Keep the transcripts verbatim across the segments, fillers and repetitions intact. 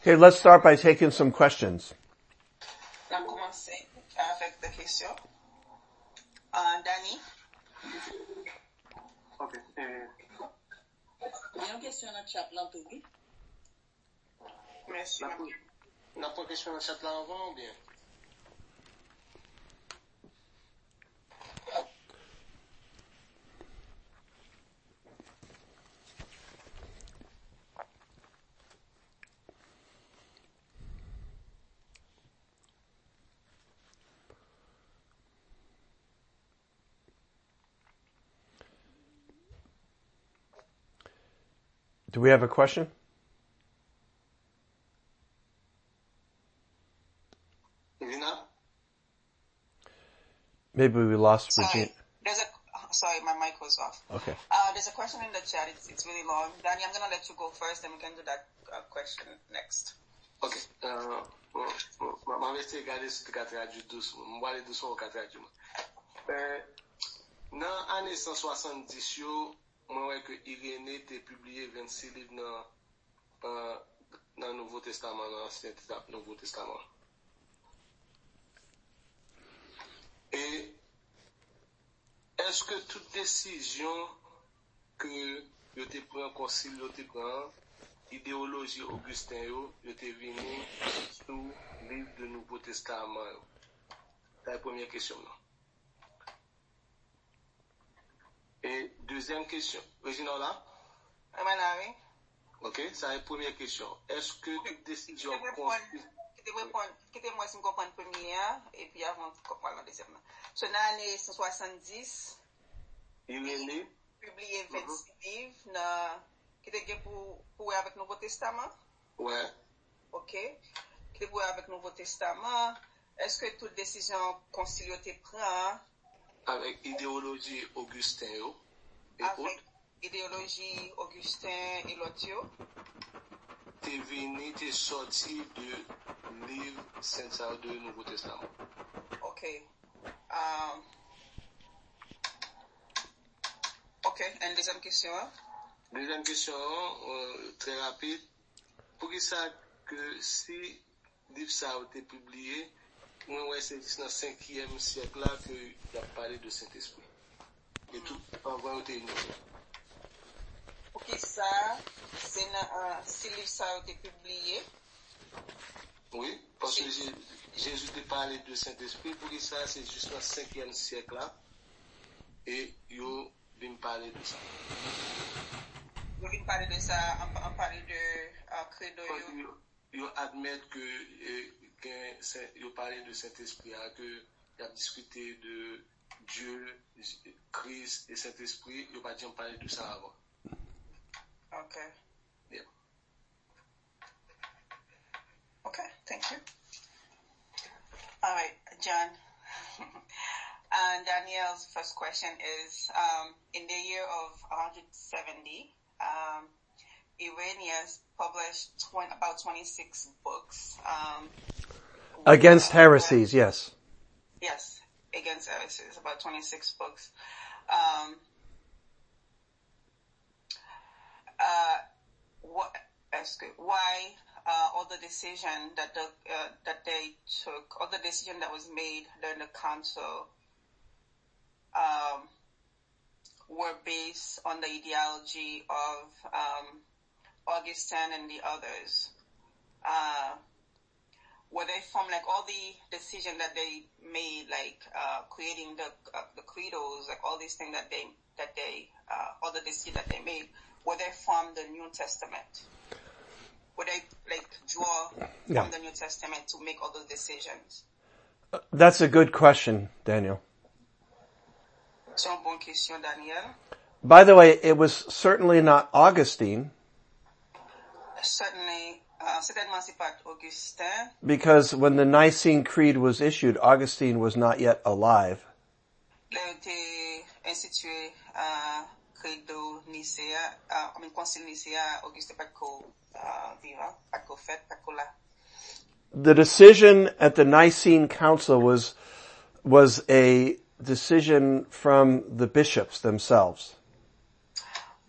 Okay, let's start by taking some questions. On va commencer avec des questions. Uh, Danny? Ok. Euh... Il y a une question dans le chat là pour lui. Merci. On n'a pas de question dans le chat là avant ou bien? Do we have a question? Lina? Maybe we lost Sorry, Regina. there's a, sorry, my mic was off. Okay. Uh, there's a question in the chat. It's, it's really long. Danny, I'm gonna let you go first, then we can do that uh, question next. Ok. Euh, ma vais essayer de regarder si tu as traduit doucement. Je vais aller doucement au traduit. Euh, dans l'année cent soixante-dix, yo, moi, ouais, que Irénée t'a publié vingt-six livres dans, euh, dans le Nouveau Testament, dans l'Ancien Nouveau Testament. Et est-ce que toute décision que yo te prend concile, yo te prend idéologie Augustin yo, yo te venu sous livre du Nouveau Testament yo? C'est la première question là. Et deuxième question, Regina là? Amanari? Ok, c'est la première question. Est-ce que toute décision concile... Quittez-moi si je comprends la première, et puis avant de comprendre la deuxième. So, dans l'année cent soixante-dix, il est né, publié vingt-six livres, dans, qui était pour, pour avec le Nouveau Testament? Ouais. Ok. Qui était pour avec le Nouveau Testament. Est-ce que toute décision conciliée te prend? Avec idéologie Augustin yo, et avec autres. Idéologie Augustin et l'autre? T'es venu, t'es sorti de livre Saint de Nouveau Testament. Ok. Um, ok, une deuxième question. Deuxième question, euh, très rapide. Pour qui ça que si livre ça a été publié, moi ouais c'est dans le cinquième siècle là que il a parlé de Saint-Esprit. Et tout en vrai on était Pour qui ça, c'est euh, si livre ça a été publié? Oui, parce que Jésus a parlé de Saint-Esprit, pour qui ça c'est juste dans le cinquième siècle là. Et yo vient parler de ça. Yo vient parler de ça, on parler de euh, credo yo. Yo admettre que euh, que yo parler de Saint-Esprit, hein, que y a discuté de Dieu, Christ et Saint-Esprit, yo pas déjà parler de ça avant. Okay. Yeah. Okay, thank you. All right, John. And Danielle's first question is, um, in the year of one hundred seventy, um, Irenaeus published twenty, about twenty-six books. Um, Against heresies, yes. Yes, against heresies, about twenty-six books. Um, uh, what, why, uh, all the decision that the, uh, that they took, all the decision that was made during the council, um, were based on the ideology of, um, Augustine and the others. Uh, were they from like all the decision that they made, like, uh, creating the, uh, the credos, like all these things that they, that they, uh, all the decisions that they made, were they from the New Testament? Would they like draw yeah. from the New Testament to make all those decisions? Uh, that's a good question, Daniel. C'est une bonne question, Daniel. By the way, it was certainly not Augustine. Certainly, uh, certainement c'est pas Augustin. Because when the Nicene Creed was issued, Augustine was not yet alive. Il a été institué à Credo Nicéa, I mean, Concile Nicéa, Augustin pas qu'au vivant, pas qu'au fait, pas qu'au là. The decision at the Nicene Council was was a decision from the bishops themselves.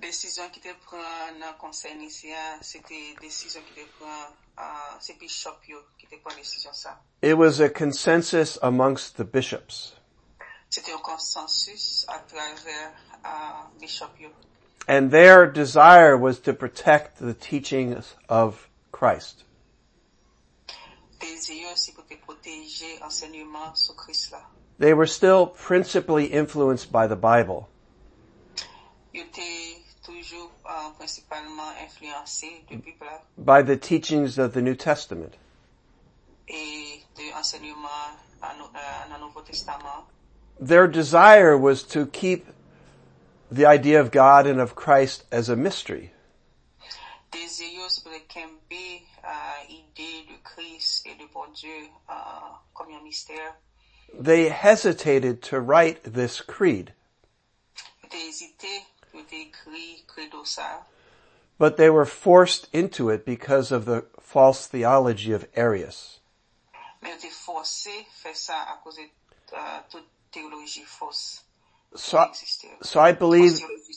Décision qui te prend dans conseil initial, c'était décision qui te prend, uh, c'est bishop yo qui te prend décision ça. It was a consensus amongst the bishops. C'était un consensus à travers uh, bishop yo. And their desire was to protect the teachings of Christ. Désir aussi pour te protéger enseignement sur Christ là. They were still principally influenced by the Bible. Yo te toujours uh, principalement influencé de Bible là. By the teachings of the New Testament. Et de enseignement dans le Nouveau Testament. Their desire was to keep the idea of God and of Christ as a mystery. Désireux pour camper idée de Christ et de bon Dieu uh, comme un mystère. They hesitated to write this creed. They hésité pour écrire credo ça. But they were forced into it because of the false theology of Arius. Mais ils étaient forcés faire ça à cause de uh, toute théologie fausse. So, so I believe,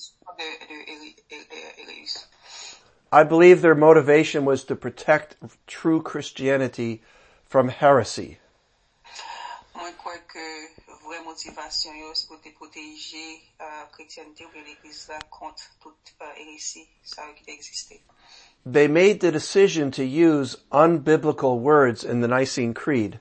I believe their motivation was to protect true Christianity from heresy. Moi, je crois que vraie motivation, c'est pour te protéger la chrétienté ou l'église contre toute hérésie, ça qui existait. They made the decision to use unbiblical words in the Nicene Creed.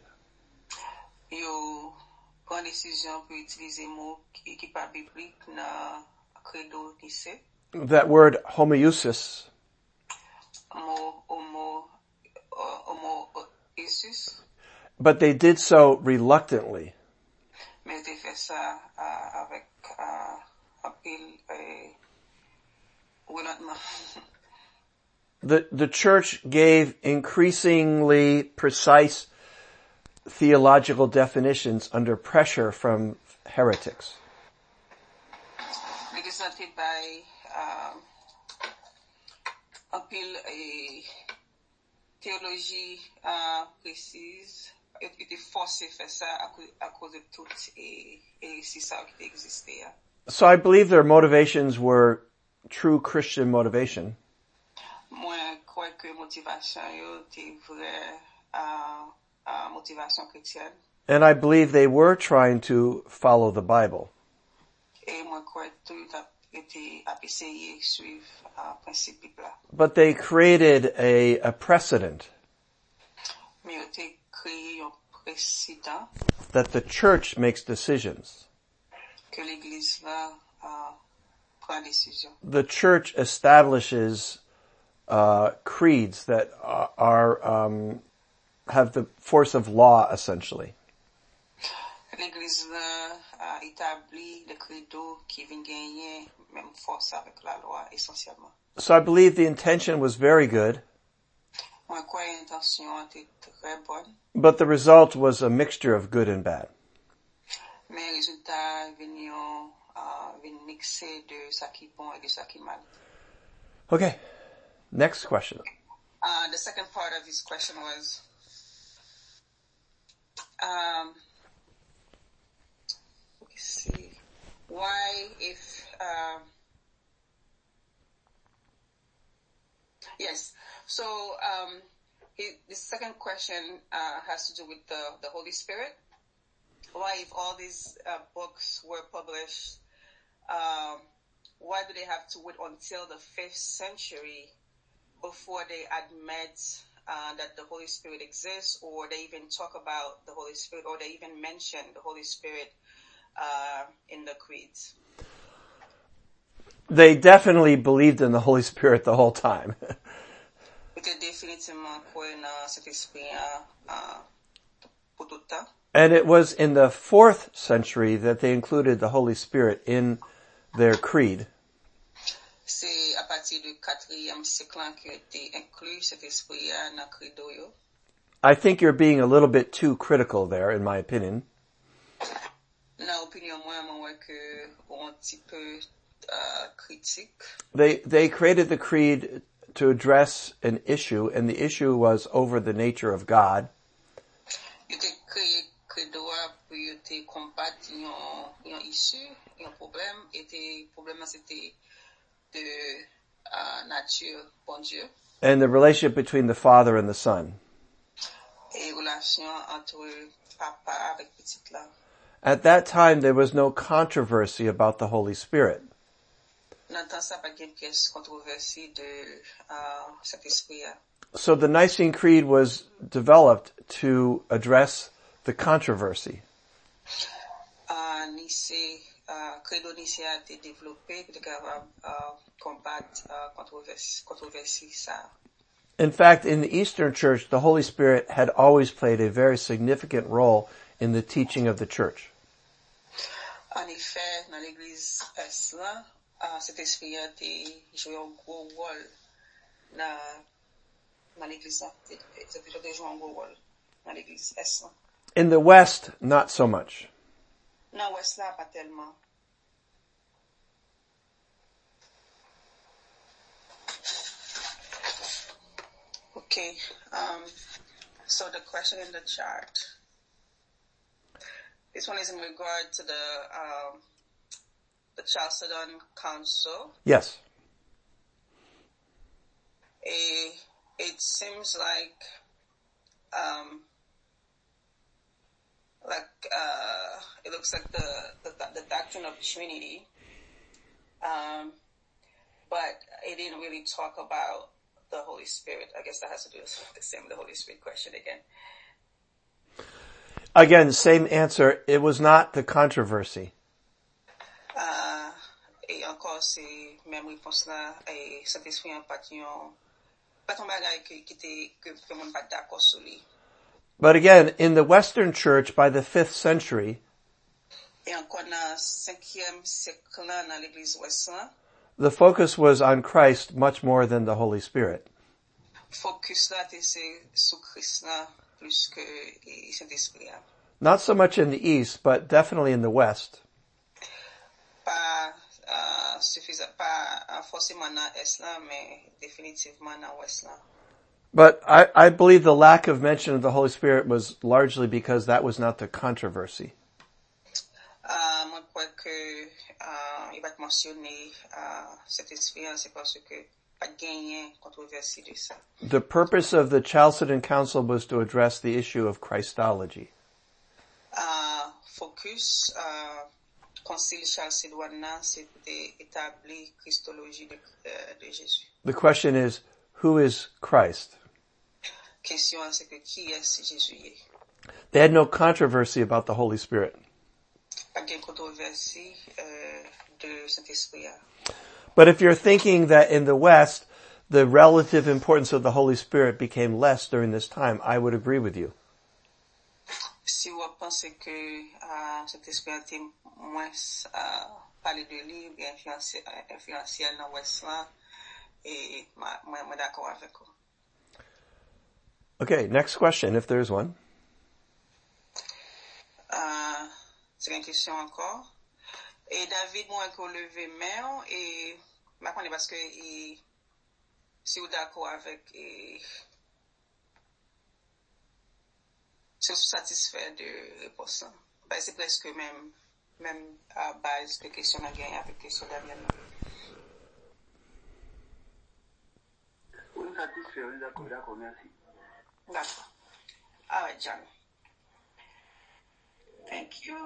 Yo prend décision pour utiliser mots qui pas biblique dans credo Nicée. That word homoousis. Homo homo homoousis. But they did so reluctantly. Mais ils fait ça avec un pile reluctant. The, the church gave increasingly precise theological definitions under pressure from heretics. L'église a été by un pile théologie précise, et était forcé faire ça à cause de toutes et hérésies ça qui existait. So I believe their motivations were true Christian motivation. Moi, je crois que motivation était vraie uh, motivation chrétienne. And I believe they were trying to follow the Bible. Et moi, je crois que tout était à essayer de suivre un principe biblique. But they created a, a precedent. Mais ils ont créé un précédent. That the church makes decisions. Que l'église là uh, prend décision. The church establishes uh creeds that are um have the force of law essentially. L'église là a établi le credo qui vient gagner même force avec la loi essentiellement. So I believe the intention was very good. Moi, je crois l'intention était très bonne. But the result was a mixture of good and bad. Mais le résultat venu uh, venu mixer de ça qui est bon et de ça qui est mal. Okay. Next question. Uh, the second part of his question was, um, let's see, why if, um, yes, so, um, he, the second question, uh, has to do with the, the Holy Spirit. Why if all these, uh, books were published, um, why do they have to wait until the fifth century before they admit uh, that the Holy Spirit exists, or they even talk about the Holy Spirit, or they even mention the Holy Spirit uh, in the creeds? They definitely believed in the Holy Spirit the whole time. And it was in the fourth century that they included the Holy Spirit in their creed. C'est à partir du quatrième siècle qui a été inclus cet esprit dans credo yo. I think you're being a little bit too critical there, in my opinion. Dans opinion moi, moi que un petit peu critique. They they created the creed to address an issue, and the issue was over the nature of God. Ils ont créé credo pour te combattre un un issue, un problème, et le problème c'était de uh, nature bon Dieu. And the relationship between the Father and the Son. Et relation entre papa avec petite là. At that time, there was no controversy about the Holy Spirit. So the Nicene Creed was developed to address the controversy. In fact, in the Eastern Church, the Holy Spirit had always played a very significant role in the teaching of the church. En effet, dans l'église est là, cet esprit a joué un gros rôle dans dans l'église là, cet esprit a joué un gros rôle dans l'église est là. In the West, not so much. Dans l'Ouest là, pas tellement. Okay, um, so the question in the chart. This one is in regard to the um, the Chalcedon Council. Yes. A, it seems like um, like uh, it looks like the the, the doctrine of Trinity, um, but it didn't really talk about the Holy Spirit. I guess that has to do with the same the Holy Spirit question again. Again, same answer. It was not the controversy. Uh, et encore, c'est même réponse là, et Saint-Esprit en pas pas ton bagay qui était, que tout le monde pas d'accord sur lui. But again, in the Western Church by the fifth century, et encore dans cinquième siècle là, dans l'église ouest là, the focus was on Christ much more than the Holy Spirit. Focus là, c'est sur Christ là. Not so much in the East, but definitely in the West. Pas, uh, suffisant, pas forcément dans l'Est là, mais définitivement dans l'Ouest là. But I, I believe the lack of mention of the Holy Spirit was largely because that was not the controversy. Uh, moi, je crois que, uh, il va te mentionner, uh, cette expérience, c'est parce que the purpose of the Chalcedon Council was to address the issue of Christology. Uh, focus, uh, Concile Chalcédoine, c'était établir Christologie de, uh, de Jésus. The question is, who is Christ? Question, c'est que qui est Jésus? They had no controversy about the Holy Spirit. Pas de controversie, uh, de Saint-Esprit. But if you're thinking that in the West, the relative importance of the Holy Spirit became less during this time, I would agree with you. Si vous pensez que uh, cet esprit était moins uh, parler de lui, influenciel influenciel dans l'Ouest là, et moi, moi d'accord avec vous. Okay, next question, if there's one. Uh, c'est une question encore. Et David, moi, qu'on levé main, et, ma connais parce que, il, si vous d'accord avec, et, si vous satisfait de réponse, ben, c'est presque même, même, à base de questions à gagner avec question Daniel. Oui, satisfait, oui, d'accord, d'accord, merci. D'accord. All right, John. Thank you.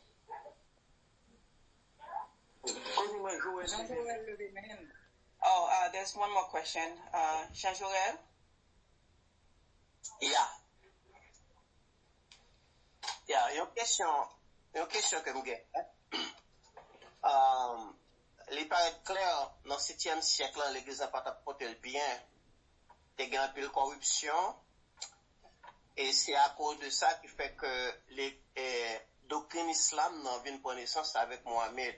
Oh, uh, there's one more question. Uh, Jean-Joël? Yeah. Yeah, yon question, yon question que m'gè. Um, li paraît clair, dans septième siècle, l'église n'a pas porté le bien, te gen un peu de corruption, et c'est à cause de ça qui fait que les, eh, doctrines islam n'ont vu une connaissance avec Mohamed.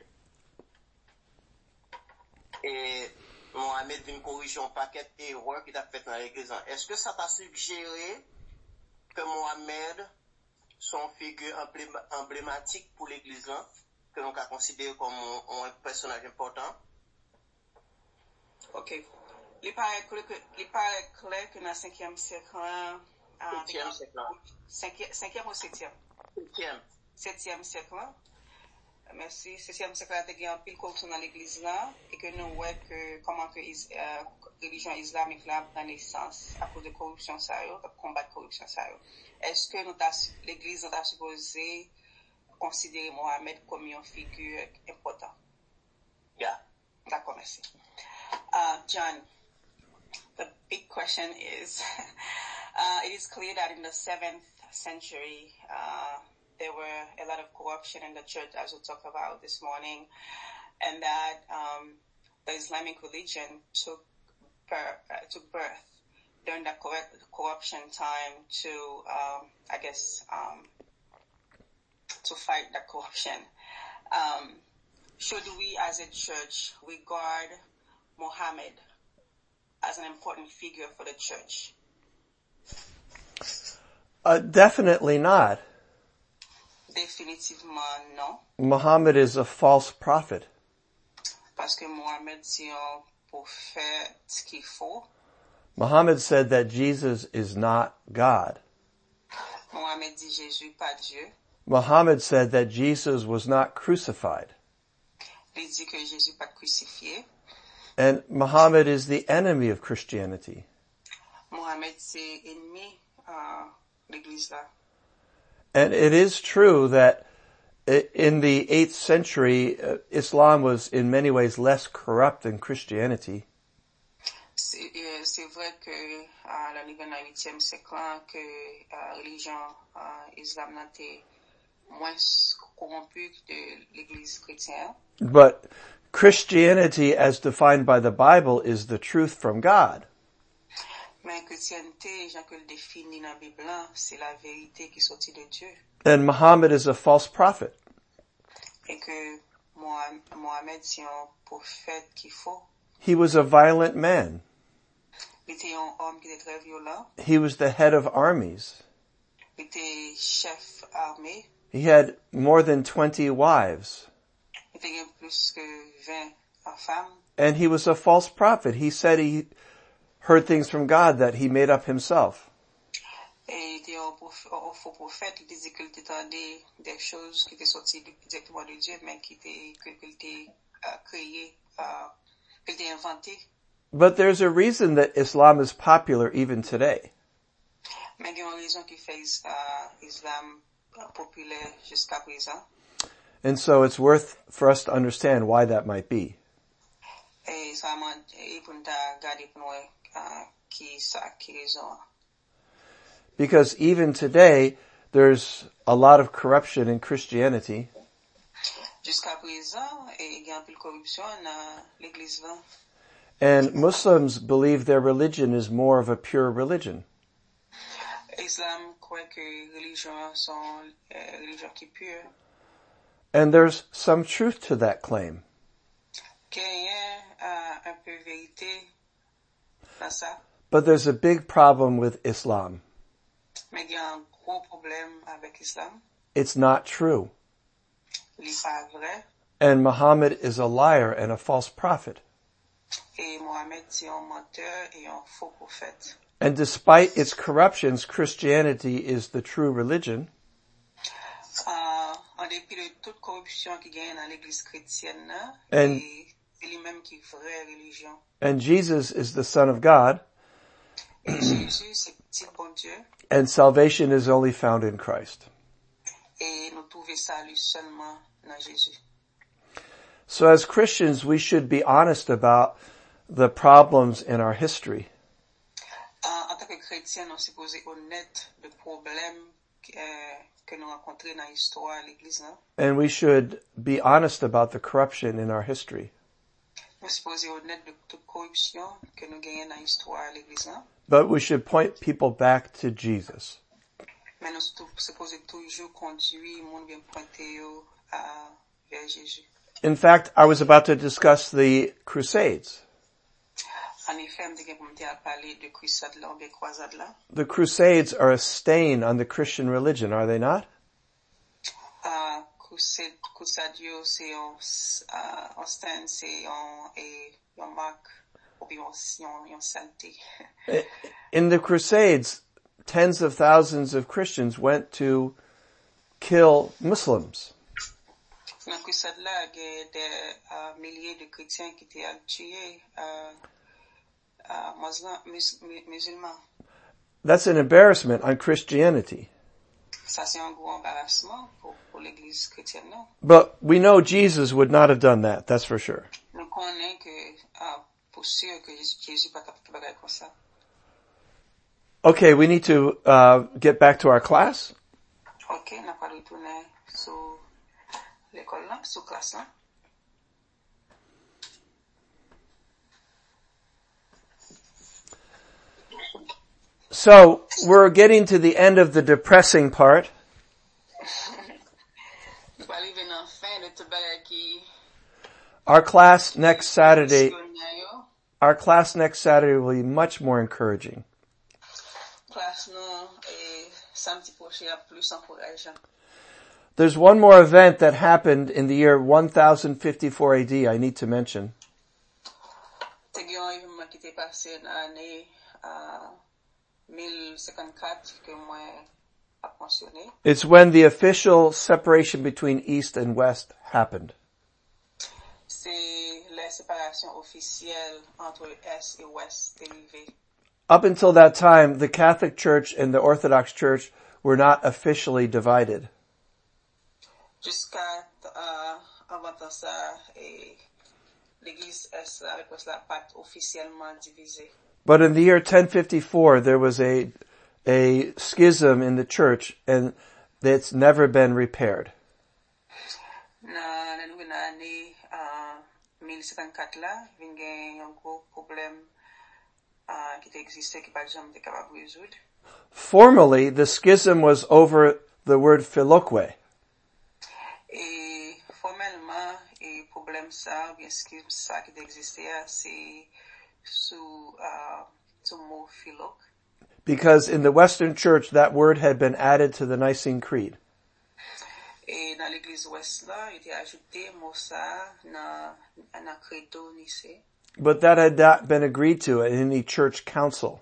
Et Mohamed vient corriger un paquet d'erreurs qu'il a fait dans l'église. Est-ce que ça t'a suggéré que Mohamed, son figure emblématique pour l'église, que l'on a considéré comme un, un personnage important? Ok. Il paraît clair que dans le cinquième siècle, septième siècle. Cinquième ou septième? Septième. Septième siècle. merci. Septième siècle a été en pile corruption dans l'église là, et que nous voyons que, comment que, euh, religion islamique là prend naissance à cause de corruption ça yo, de combattre corruption ça yo. Est-ce que nous t'a, l'église a supposé considérer Mohamed comme une figure importante? Yeah. D'accord, merci. Uh, John, the big question is, uh, it is clear that in the seventh century, uh, there were a lot of corruption in the church, as we talked about this morning, and that um, the Islamic religion took birth, uh, took birth during the corruption time to, um, I guess, um, to fight the corruption. Um, should we, as a church, regard Muhammad as an important figure for the church? Uh, definitely not. Définitivement non. Muhammad is a false prophet. Parce que Mohamed c'est un prophète qui faux. Muhammad said that Jesus is not God. Mohamed dit Jésus pas Dieu. Muhammad said that Jesus was not crucified. Il dit que Jésus pas crucifié. And Muhammad is the enemy of Christianity. Mohamed c'est ennemi uh, l'église là. And it is true that in the eighth century, uh, Islam was in many ways less corrupt than Christianity. C'est, euh, c'est vrai que à la niveau du huitième siècle que la uh, religion uh, islam était moins corrompue que l'église chrétienne. But Christianity, as defined by the Bible, is the truth from God. Mais chrétienté, Jean que le définit dans la Bible, c'est la vérité qui sortit de Dieu. And Muhammad is a false prophet. Et que Mohamed c'est un prophète qui faux. He was a violent man. Il était un homme qui était très violent. He was the head of armies. Il était chef armé. He had more than twenty wives. Il était plus que vingt femmes. And he was a false prophet. He said he heard things from God that he made up himself. Et il était un faux prophète. Il disait qu'il entendait des choses qui étaient sorties directement de Dieu, mais qui étaient, qu'il était créé, qu'il était inventé. But there's a reason that Islam is popular even today. Mais il y a une raison qui fait l'islam populaire jusqu'à présent. And so it's worth for us to understand why that might be. Et ça m'a dit pour nous garder pour nous qui ça qui raison. Because even today, there's a lot of corruption in Christianity. Jusqu'à présent, il y a un peu de corruption dans l'église là. And Muslims believe their religion is more of a pure religion. Islam croit que religion sont religion qui pure. And there's some truth to that claim. Qu'il y a un peu vérité dans ça. But there's a big problem with Islam. Mais il y a un gros problème avec l'islam. It's not true. Il n'est pas vrai. And Muhammad is a liar and a false prophet. Et Mohamed c'est un menteur et un faux prophète. And despite its corruptions, Christianity is the true religion. Uh, en dépit de toute corruption qui gagne dans l'église chrétienne, and, c'est lui-même qui est vraie religion. And Jesus is the Son of God. Et Jésus, c'est petit bon Dieu. And salvation is only found in Christ. Et nous trouvons salut seulement dans Jésus. So as Christians, we should be honest about the problems in our history. Uh, en tant que chrétien, nous sommes supposés honnêtes des problèmes euh, que nous rencontrons dans l'histoire de l'église. And we should be honest about the corruption in our history. Nous sommes supposés honnêtes de toute corruption que nous gagnons dans l'histoire de l'église. But we should point people back to Jesus. Mais nous sommes supposés toujours conduire le monde bien pointé vers Jésus. In fact, I was about to discuss the Crusades. The Crusades are a stain on the Christian religion, are they not? Uh, crusade, crusade, c'est un, uh, un stain, c'est un, un marque, ou bien un saleté. In the Crusades, tens of thousands of Christians went to kill Muslims. Dans crusade là, il y a des uh, milliers de chrétiens qui étaient tués, uh, uh, musulmans. That's an embarrassment on Christianity. Ça c'est un gros embarrassement pour, pour l'église chrétienne, non? But we know Jesus would not have done that, that's for sure. Nous connaissons que, uh, pour sûr que Jésus pas capable de faire comme ça. Okay, we need to uh, get back to our class. Okay, n'a pas retourné sur l'école là, sur classe là. So, we're getting to the end of the depressing part. Our class next Saturday, our class next Saturday will be much more encouraging. There's one more event that happened in the year one thousand fifty-four A D I need to mention. It's when the official separation between East and West happened. Up until that time, the Catholic Church and the Orthodox Church were not officially divided. But in the year ten fifty-four, there was a, a schism in the church, and it's never been repaired. Formally, the schism was over the word philoque. Because in the Western Church, that word had been added to the Nicene Creed. But that had not been agreed to in any church council.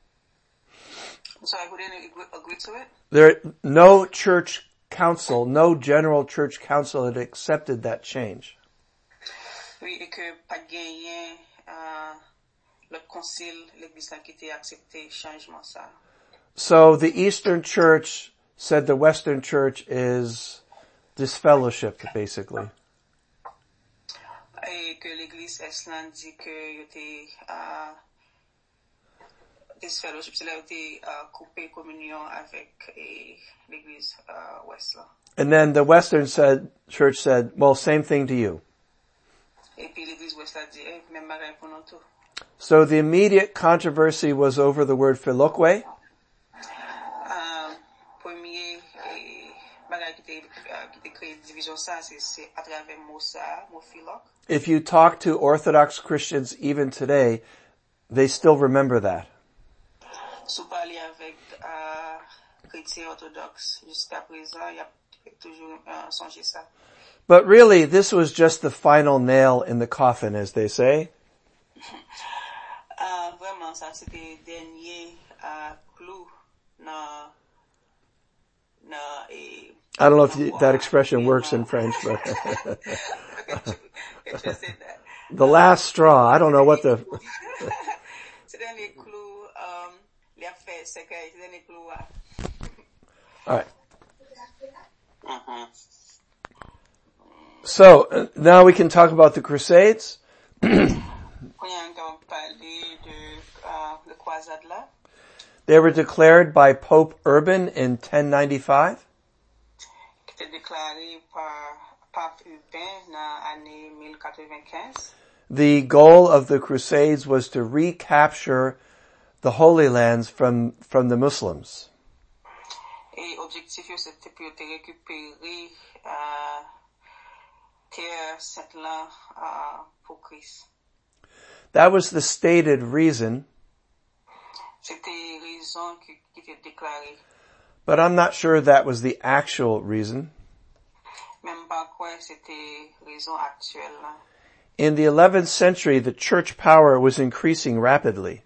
So I wouldn't agree to it? There, no church council, no general church council had accepted that change. Oui, et que pas gagné, le concile, l'église qui était accepté changement ça. So the Eastern Church said the Western Church is disfellowshipped, basically. Et que l'église Est dit que était disfellowship, c'est là où était coupé communion avec l'église Ouest là. And then the Western said, Church said, well, same thing to you. Et puis l'église Ouest a dit, même bagaille pour nous tout. So the immediate controversy was over the word philoque. Premier bagaille qui était qui était créé division ça, c'est à travers mot ça, mot philoque. If you talk to Orthodox Christians even today, they still remember that. Si vous parlez avec chrétiens orthodoxes jusqu'à présent, il y a toujours songé ça. But really, this was just the final nail in the coffin, as they say. Uh, vraiment, ça c'était dernier clou na na. I don't know if you, that expression works in French, but the last straw. I don't know what the. All right. So uh, now we can talk about the Crusades. They were declared by Pope Urban in ten ninety-five. The goal of the Crusades was to recapture the Holy Lands from, from the Muslims. That was the stated reason. But I'm not sure that was the actual reason. In the eleventh century, the church power was increasing rapidly.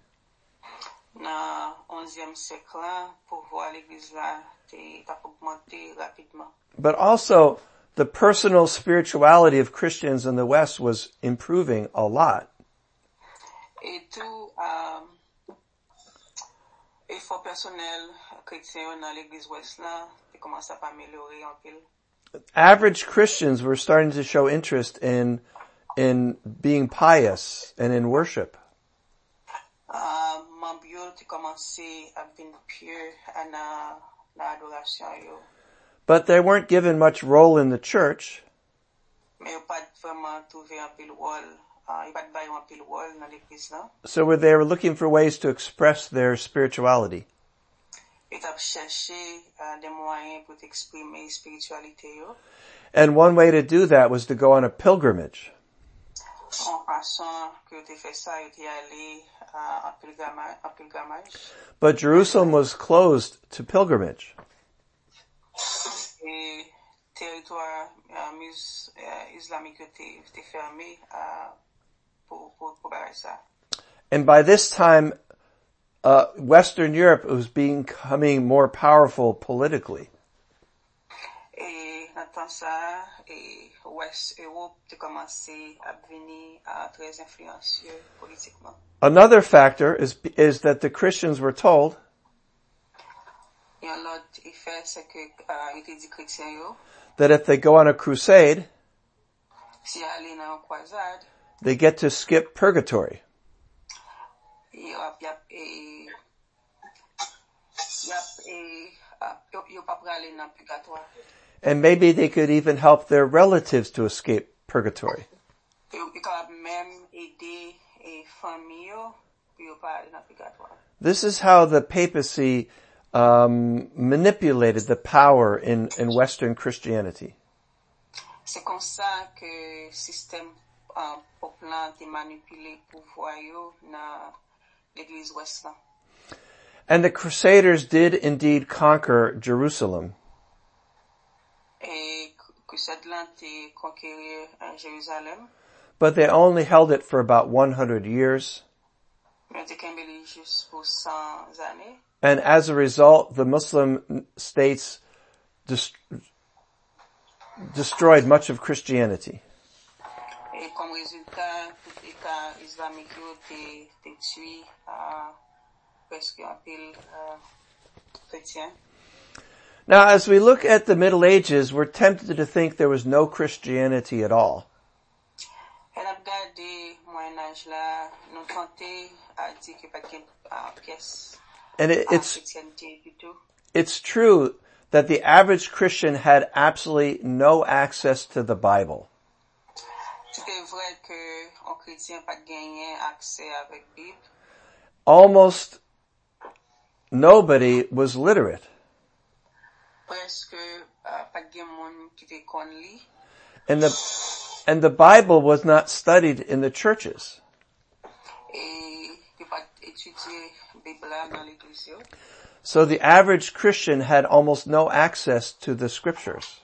But also, the personal spirituality of Christians in the West was improving a lot. Et tout, euh, effort personnel chrétien dans l'église ouest là, il commence à améliorer en pile. Average Christians were starting to show interest in, in being pious and in worship. Uh, membre yo ti commencé à venir pieux à l'adoration yo. But they weren't given much role in the church. Mais yo pas vraiment trouvé un pile rôle, uh, yo pas bail un pile rôle dans l'église là. So where they were looking for ways to express their spirituality. Yo t'a cherché uh, des moyens pour t'exprimer spiritualité yo. And one way to do that was to go on a pilgrimage. En façon que yo te fait ça, yo te allé uh, en pilgrimage, en pilgrimage. But Jerusalem was closed to pilgrimage. Et territoire uh, mus, uh, islamique était était fermé uh, pour pour pour faire ça. And by this time, uh, Western Europe was becoming more powerful politically. Et dans temps ça, et West Europe a commencé à devenir uh, très influencieux politiquement. Another factor is is that the Christians were told Et un autre effet, c'est que uh, il était dit chrétien yo, that if they go on a crusade, si aller dans une croisade, they get to skip purgatory. il y a y a et y a et yo yo pas pour aller dans purgatoire. And maybe they could even help their relatives to escape purgatory. Yo yo capable même aider et famille yo pour yo pas aller dans purgatoire. This is how the papacy um, manipulated the power in, in Western Christianity. C'est comme ça que système uh, populaire est manipulé pour pouvoir yo dans l'église ouest là. And the Crusaders did indeed conquer Jerusalem. Et crusade là t'est conquérir uh, Jérusalem, But they only held it for about one hundred years. mais t'est kembeli juste pour cent années. And as a result, the Muslim states dest- destroyed much of Christianity. Et comme résultat, tout l'État islamique yo t'est t'est tué à presque un pile uh, chrétien. Now, as we look at the Middle Ages, we're tempted to think there was no Christianity at all. Et n'a regardé Moyen Âge là, nous tenté à dire qu'il n'y a pas de pièce And it, à it's chrétienté du tout. it's true that the average Christian had absolutely no access to the Bible. C'était vrai que un chrétien pas gagné accès avec Bible. Almost nobody was literate. Presque uh, pas de monde qui te connaît li. And the, and the Bible was not studied in the churches. Et qui pas étudié Bible là dans l'église yo. So the average Christian had almost no access to the scriptures.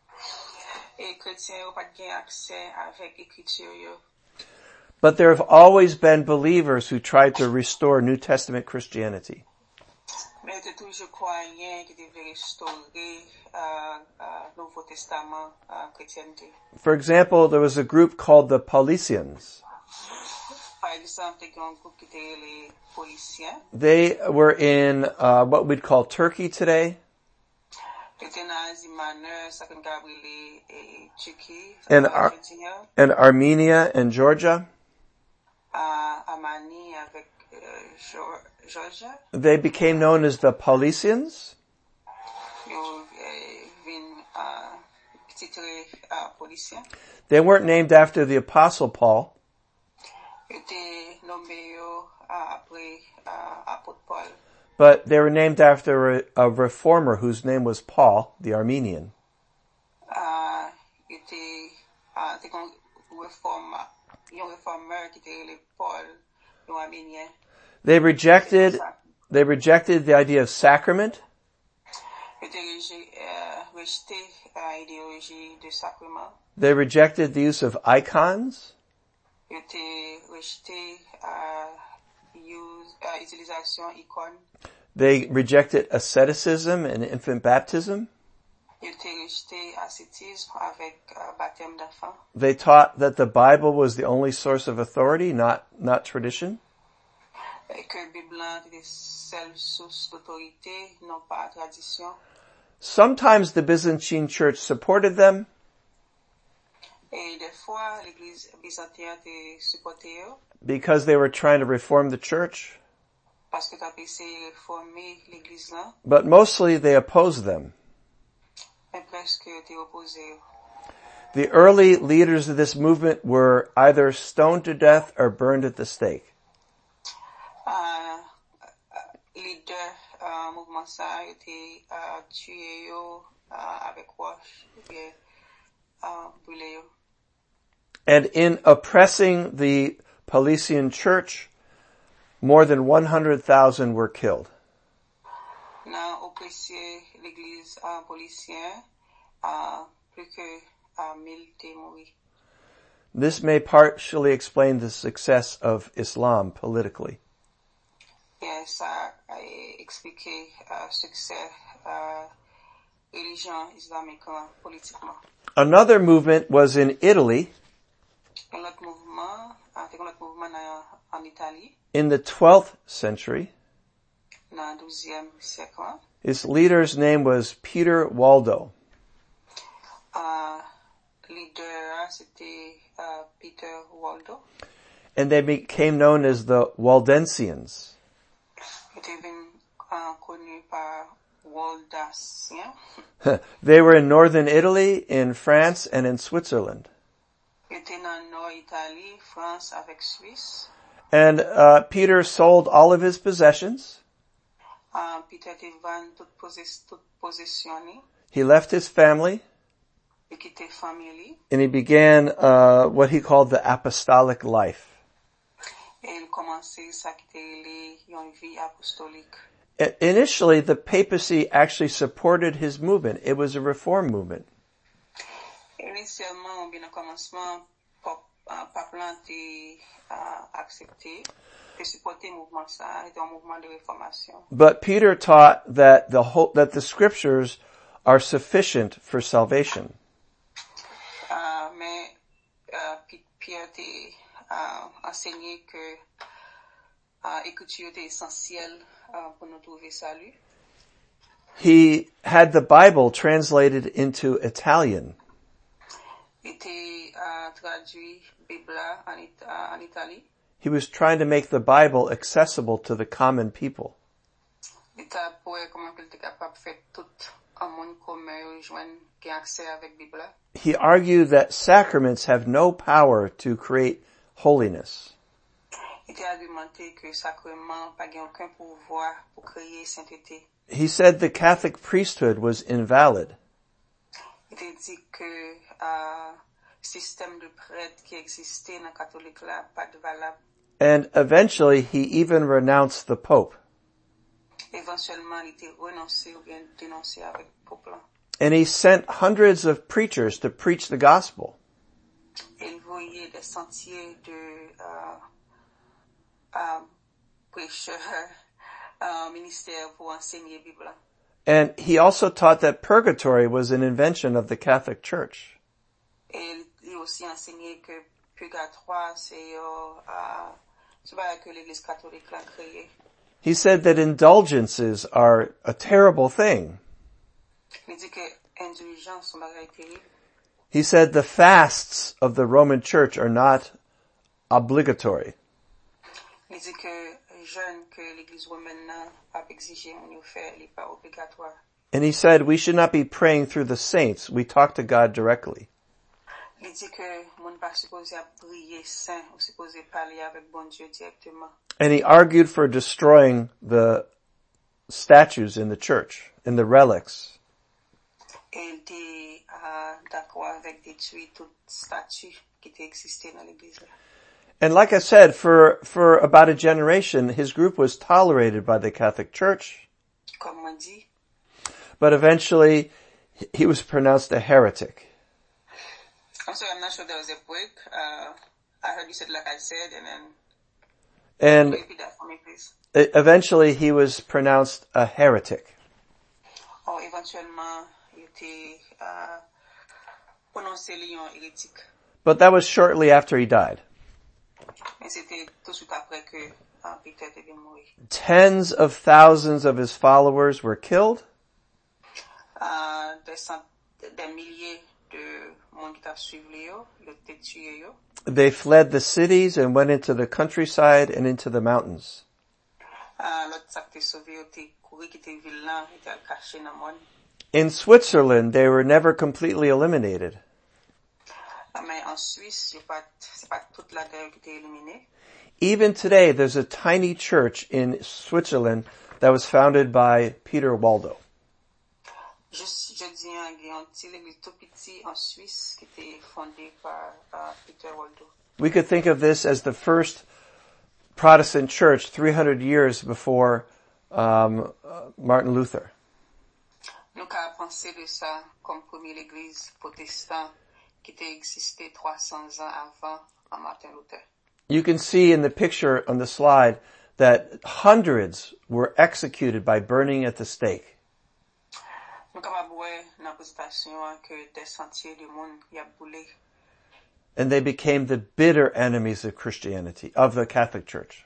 Et chrétien yo pas gagné accès avec écriture yo. But there have always been believers who tried to restore New Testament Christianity. Mais il y a toujours croyants qui devaient restaurer uh, uh, Nouveau Testament uh, chrétienté. For example, there was a group called the Paulicians. Par exemple, il y a un groupe qui était les policiers. They were in uh, what we'd call Turkey today. Ils étaient dans Asie Mineure, ça qu'on appelle les Turquie, And, Ar- and Armenia and Georgia. à Armanie avec uh, Georgia. They became known as the Paulicians. Ils viennent titrés policiers. They weren't named after the Apostle Paul. Ils étaient nommés après apôtre Paul. But they were named after a, a reformer whose name was Paul, the Armenian. Uh, il était uh, un réformeur, un réformeur qui était Paul, un arménien. They rejected, they rejected the idea of sacrament. Il était rejeté l'idéologie du sacrement. They rejected the use of icons. Il était rejeté l'utilisation icône. They rejected asceticism and infant baptism. Il Il était rejeté ascétisme avec euh, baptême d'enfant. They taught that the Bible was the only source of authority, not, not tradition. Et que la Bible était seule source d'autorité, non pas tradition. Sometimes the Byzantine church supported them. Et des fois, l'église byzantine était supportée Because they were trying to reform the church. parce que t'as essayé de réformer l'église là, But mostly they opposed them. mais presque t'es opposé. The early leaders of this movement were either stoned to death or burned at the stake. Uh, leader uh, mouvement ça a été uh, tué yo uh, avec roche et uh, brûlé yo. And in oppressing the Paulician church, more than one hundred thousand were killed. Dans oppressé l'église uh, policière, uh, plus que uh, mille t'es morts. This may partially explain the success of Islam politically. Et ça a expliqué uh, succès uh, religion islamique politiquement. Another movement was in Italy Un autre mouvement, uh, un autre mouvement en, en Italie, in the twelfth century. dans le douzième siècle. His leader's name was Peter Waldo. Uh, leader, c'était uh, Peter Waldo. And they became known as the Waldensians. Il était uh, connu par Waldassien. They were in northern Italy, in France, and in Switzerland. Il était dans Nord Italie, France avec Suisse. And uh, Peter sold all of his possessions. Uh, Peter était vendu toute possess- toute possession. He left his family, Il quittait famille. and he began uh, what he called the apostolic life. Et il commençait sa quitter une vie apostolique. I- Initially, the papacy actually supported his movement. It was a reform movement. Initialement, ou bien au commencement, pape était accepté. Et supporter le mouvement ça, était un mouvement de réformation. But Peter taught that the whole, that the scriptures are sufficient for salvation. Uh, mais uh, Pierre t'a uh, enseigné que uh, l'écriture était essentielle uh, pour nous trouver salut. He had the Bible translated into Italian. Il était uh, traduit Bible en, It- uh, en Italie. He was trying to make the Bible accessible to the common people. Il était pour comment il était capable de faire tout un monde commun joindre qui a accès avec Bible. He argued that sacraments have no power to create holiness. Il était argumenté que sacrement pas gain aucun pouvoir pour créer sainteté. He said the Catholic priesthood was invalid. Il était dit que uh, système de prêtre qui existait dans le catholique là pas de valable. And eventually he even renounced the Pope. Éventuellement, il était renoncé ou bien dénoncé avec le peuple. And he sent hundreds of preachers to preach the gospel. Il voyait des sentiers de uh, uh, prêcheurs, uh, ministères pour enseigner la Bible. And he also taught that purgatory was an invention of the Catholic Church. Et il a aussi enseigné que purgatoire, c'est uh, c'est pas que l'Église catholique l'a créé. He said that indulgences are a terrible thing. Il dit que indulgence sont bagaille terrible. He said the fasts of the Roman Church are not obligatory. Il dit que jeûne que l'Église romaine a exigé on fait n'est pas obligatoire. And he said we should not be praying through the saints. We talk to God directly. Il dit que mon pas supposé prier saint, ou supposé parler avec bon Dieu directement. And he argued for destroying the statues in the church, in the relics. Et il était uh, d'accord avec détruire toute statue qui était existé dans l'église. And like I said, for, for about a generation, his group was tolerated by the Catholic Church. Comme on dit. But eventually, he was pronounced a heretic. Also, I'm not sure there was a break. Uh, I heard you said like I said, and then And repeat that for me, please. eventually he was pronounced a heretic. Oh, éventuellement, il te uh, prononcer lion hérétique. But that was shortly after he died. Mais c'était tout de suite après que uh, Peter était mort. Tens of thousands of his followers were killed. Uh, des, cent, des milliers de monde qui t'a suivi yo, yo te tué yo. They fled the cities and went into the countryside and into the mountains. Uh, l'autre ça te sauvé yo te couru qui te ville là, il t'a caché dans monde. In Switzerland, they were never completely eliminated. Mais en Suisse, c'est pas, c'est pas toute la terre qui était éliminée. Even today, there's a tiny church in Switzerland that was founded by Peter Waldo. Je, je dis, il y a un petit église tout petit en Suisse qui était fondé par uh, Peter Waldo. We could think of this as the first Protestant church three hundred years before um, uh, Martin Luther. Nous avons pensé de ça comme première église protestante qui était existé trois cents ans avant Martin Luther. You can see in the picture on the slide that hundreds were executed by burning at the stake. Nous avons voir dans la présentation que des centaines de monde y a brûlé. And they became the bitter enemies of Christianity, of the Catholic Church.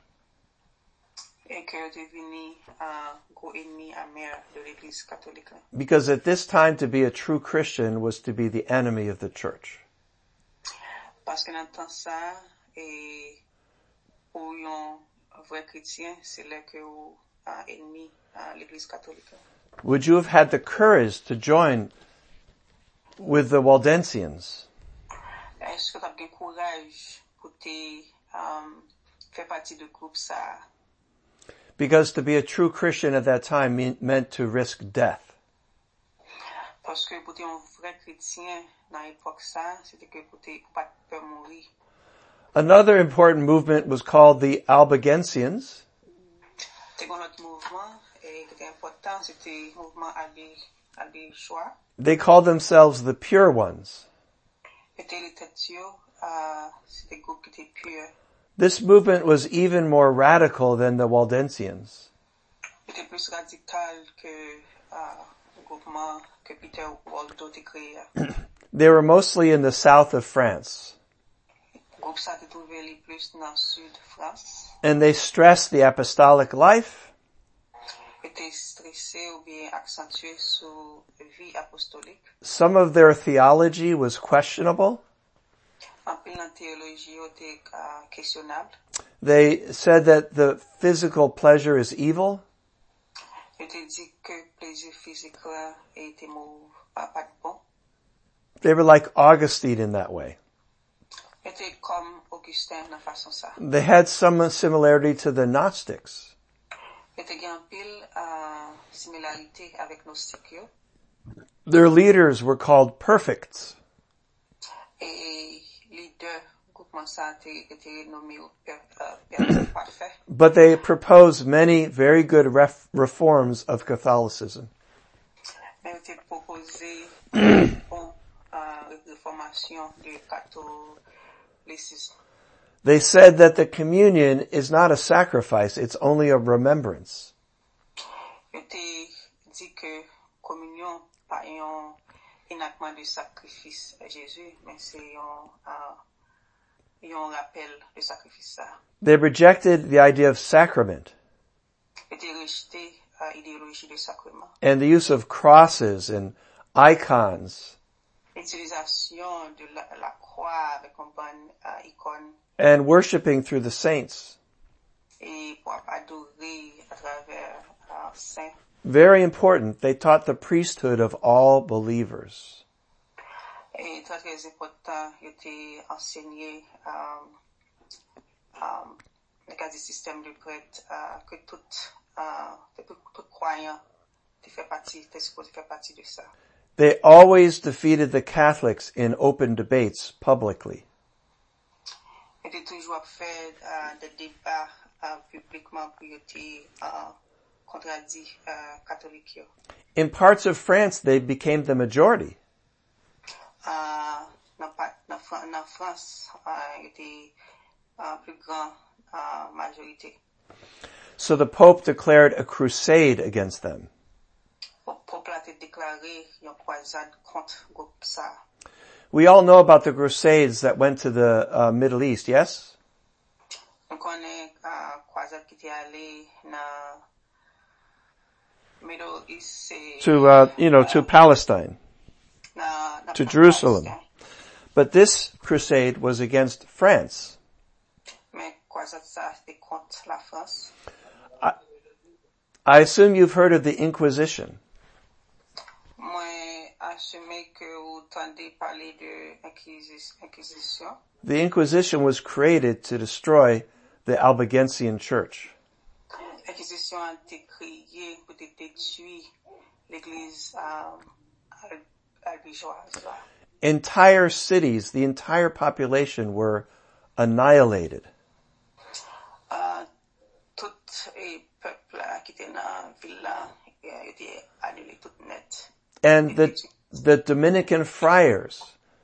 Et que devenu un gros ennemi amer de l'église catholique. Because at this time to be a true Christian was to be the enemy of the church. Parce que dans temps ça, et pour un vrai chrétien, c'est là que vous un ennemi à l'église catholique. Would you have had the courage to join with the Waldensians? Est-ce que tu as le courage pour te um, faire partie du groupe ça? Because to be a true Christian at that time mean, meant to risk death. Parce que pour être un vrai chrétien dans l'époque ça, c'était que pour te pour pas peur mourir. Another important movement was called the Albigensians. Second autre mouvement et qui était important, c'était le mouvement Albé Albéchois. They called themselves the Pure Ones. C'était les têtiaux, euh, c'était le groupe qui était pur. This movement was even more radical than the Waldensians. C'était plus radical que euh, le groupement que Peter Waldo a créé. They were mostly in the south of France. Le groupe ça se trouvait plus dans le sud de France. And they stressed the apostolic life. Était stressé ou bien accentué sur vie apostolique. Some of their theology was questionable. En plus, la théologie était uh, questionnable. They said that the physical pleasure is evil. Était dit que plaisir physique était mauvais, pas pas bon. They were like Augustine in that way. Était comme Augustin dans façon ça. They had some similarity to the Gnostics. Était gain pile uh, similarité avec Gnostique. Their leaders were called perfects. Et leader groupement ça était nommé personne parfait. But they proposed many very good ref- reforms of Catholicism. Mais était proposé bon réformation du catholicisme. They said that the communion is not a sacrifice, it's only a remembrance. Était dit que communion pas un enactement de sacrifice à Jésus, mais c'est un, un, un rappel de sacrifice ça. They rejected the idea of sacrament Était rejeté à l'idéologie du sacrement. and the use of crosses and icons L'utilisation de la, la croix avec une bonne uh, icône and worshiping through the saints. et pour adorer à travers uh, saint. Very important, they taught the priesthood of all believers. Et très très important, il était enseigné um, um, le cas du système de prêtre uh, que tout, uh, tout, tout croyant fait partie, était supposé faire partie de ça. They always defeated the Catholics in open debates publicly. Il était toujours fait uh, des débats uh, publiquement pour être uh, contredit uh, catholique. In parts of France, they became the majority. Uh, dans France, uh, il était uh, plus grand uh, majorité. So the Pope declared a crusade against them. Le Pope a déclaré déclaré une croisade contre groupe ça. We all know about the Crusades that went to the uh, Middle East, yes? On connaît uh, croisade qui était allée dans Middle East. To, uh, you know, to Palestine, na, na to Jerusalem. Palestine. But this crusade was against France. Mais croisade ça c'était contre la France. I assume you've heard of the Inquisition. Moi, assumé que vous entendez parler de Inquisition. The Inquisition was created to destroy the Albigensian Church. Inquisition a été créée pour détruire l'église euh, albigeoise. Entire cities, the entire population were annihilated. Uh, tout les peuples qui étaient dans la ville étaient annulés tout net. And the, the Dominican friars,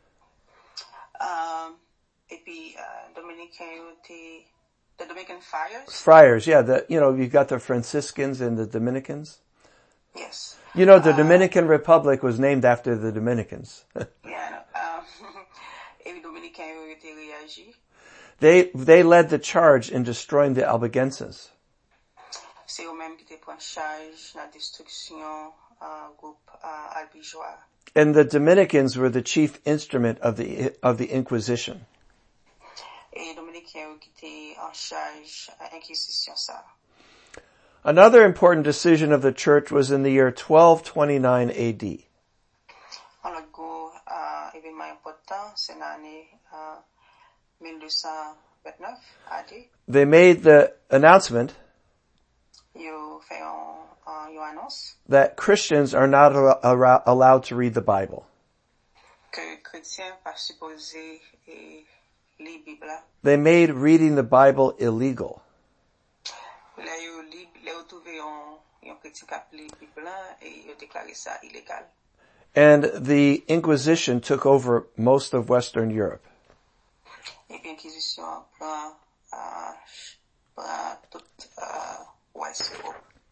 Um, et puis, uh, Dominicains étaient, the Dominican friars? friars, yeah, the, you know, you've got the Franciscans and the Dominicans. Yes. You know, the Uh, Dominican Republic was named after the Dominicans. Yeah, um, et les Dominicains ont été réagi. They, they led the charge in destroying the Albigenses. C'est eux-mêmes qui étaient pris en charge dans la destruction uh, groupe uh, albigeois. And the Dominicans were the chief instrument of the, of the Inquisition. Et les Dominicains qui étaient en charge de l'Inquisition ça. Another important decision of the church was in the year twelve twenty-nine A D. Un autre uh, événement important, c'est l'année uh, twelve twenty-nine A D. They made the announcement Ils ont fait un, une annonce that Christians are not al- al- allowed to read the Bible. que les chrétiens ne sont pas supposés lire la Bible. They made reading the Bible illegal. Là, ils ont trouvé un chrétien qui a lu la Bible et ils ont déclaré ça illégal. And the Inquisition took over most of Western Europe. Et puis l'Inquisition prend, uh, prend tout uh, Ouest Europe.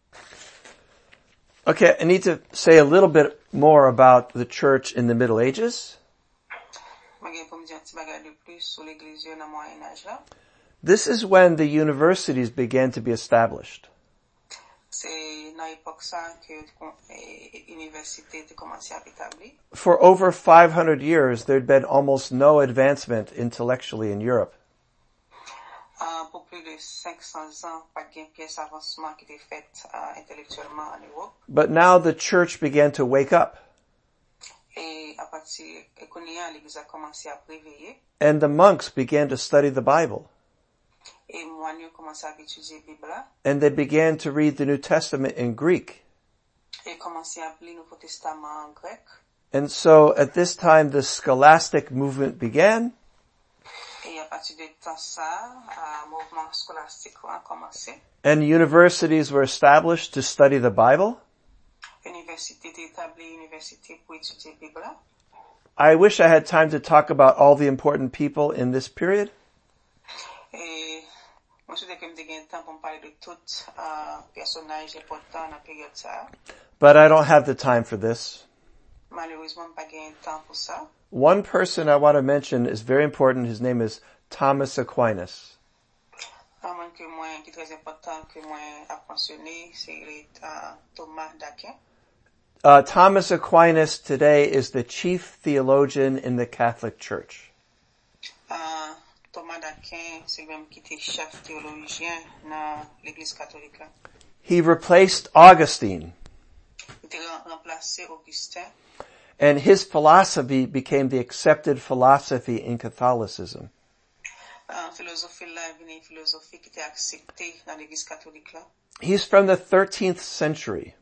Okay, I need to say a little bit more about the church in the Middle Ages. Moi, je vais vous dire un petit bagage de plus sur l'église dans le Moyen Âge là. This is when the universities began to be established. C'est dans l'époque ça que l'université a commencé à établir. For over five hundred years, there'd been almost no advancement intellectually in Europe. Uh, pour plus de cinq cents ans, pas de pièce avancement qui était fait uh, intellectuellement en Europe. But now the church began to wake up, Et à partir de l'église a commencé à réveiller. and the monks began to study the Bible, Et moines ont commencé à étudier la Bible. and they began to read the New Testament in Greek. Et commencé à lire le Nouveau Testament en grec. And so at this time the scholastic movement began, Et à partir de temps ça, un mouvement scolastique a commencé. and universities were established to study the Bible. L'université a établi une université pour étudier la Bible. I wish I had time to talk about all the important people in this period, Et moi, je voudrais que je me temps pour parler de tout uh, personnage important dans la période ça. but I don't have the time for this. Malheureusement, pas gagné temps pour ça. One person I want to mention is very important. His name is Thomas Aquinas. Un que moi, qui est très important que moi a mentionné, c'est uh, Thomas d'Aquin. Uh, Thomas Aquinas today is the chief theologian in the Catholic Church. Uh, Thomas d'Aquin, c'est même qui était chef théologien dans l'église catholique. He replaced Augustine, Il était remplacé Augustin. and his philosophy became the accepted philosophy in Catholicism. Uh, philosophie là, une philosophie qui était acceptée dans l'église catholique là. He's from the thirteenth century.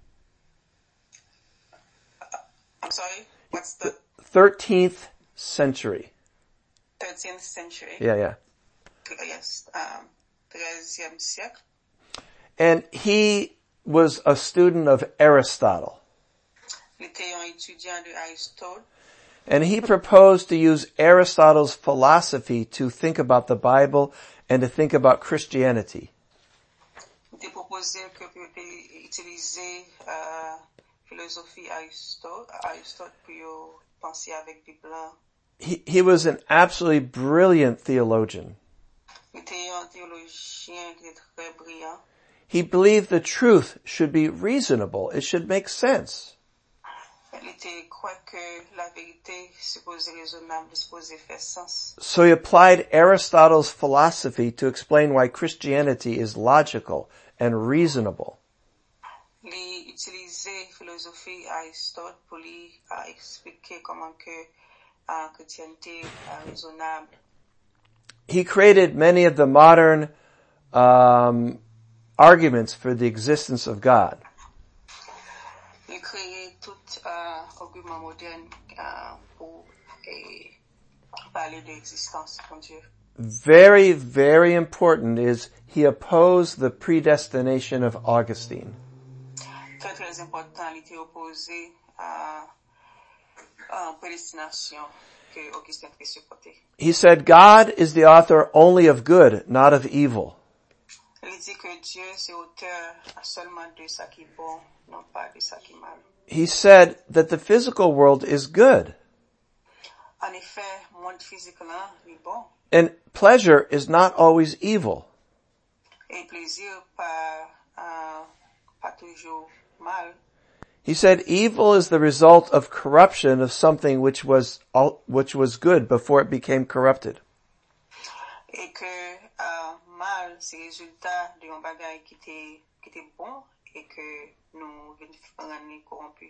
I'm sorry, what's the thirteenth century. thirteenth century? Yeah, yeah. Yes, um, treizième siècle. And he was a student of Aristotle. Il était un étudiant de Aristote. And he proposed to use Aristotle's philosophy to think about the Bible and to think about Christianity. Il était proposé que peut utiliser uh, philosophie Aristote, Aristote pour yo penser avec des blancs. He, he was an absolutely brilliant theologian. Il était un théologien qui était très brillant. He believed the truth should be reasonable. It should make sense. Il était croit que la vérité supposée raisonnable, supposée faire sens. So he applied Aristotle's philosophy to explain why Christianity is logical and reasonable. Il utilisait philosophie Aristote pour lui uh, expliquer comment que la chrétienté est raisonnable. He created many of the modern um, arguments for the existence of God. Il créait tout uh, argument moderne uh, pour eh, parler de l'existence de Dieu. Very, very important is he opposed the predestination of Augustine. Très, très important, il était opposé à la prédestination que Augustin avait supporté. He said God is the author only of good, not of evil. Il dit que Dieu c'est auteur seulement de ce qui est bon, non pas de ce qui est mal. He said that the physical world is good, En effet, le monde physique là est bon. and pleasure is not always evil. Et plaisir pas, euh, pas toujours mal. He said evil is the result of corruption of something which was which was good before it became corrupted. Et que euh, mal c'est résultat d'un bagage qui était qui était bon et que nous venons corrompus.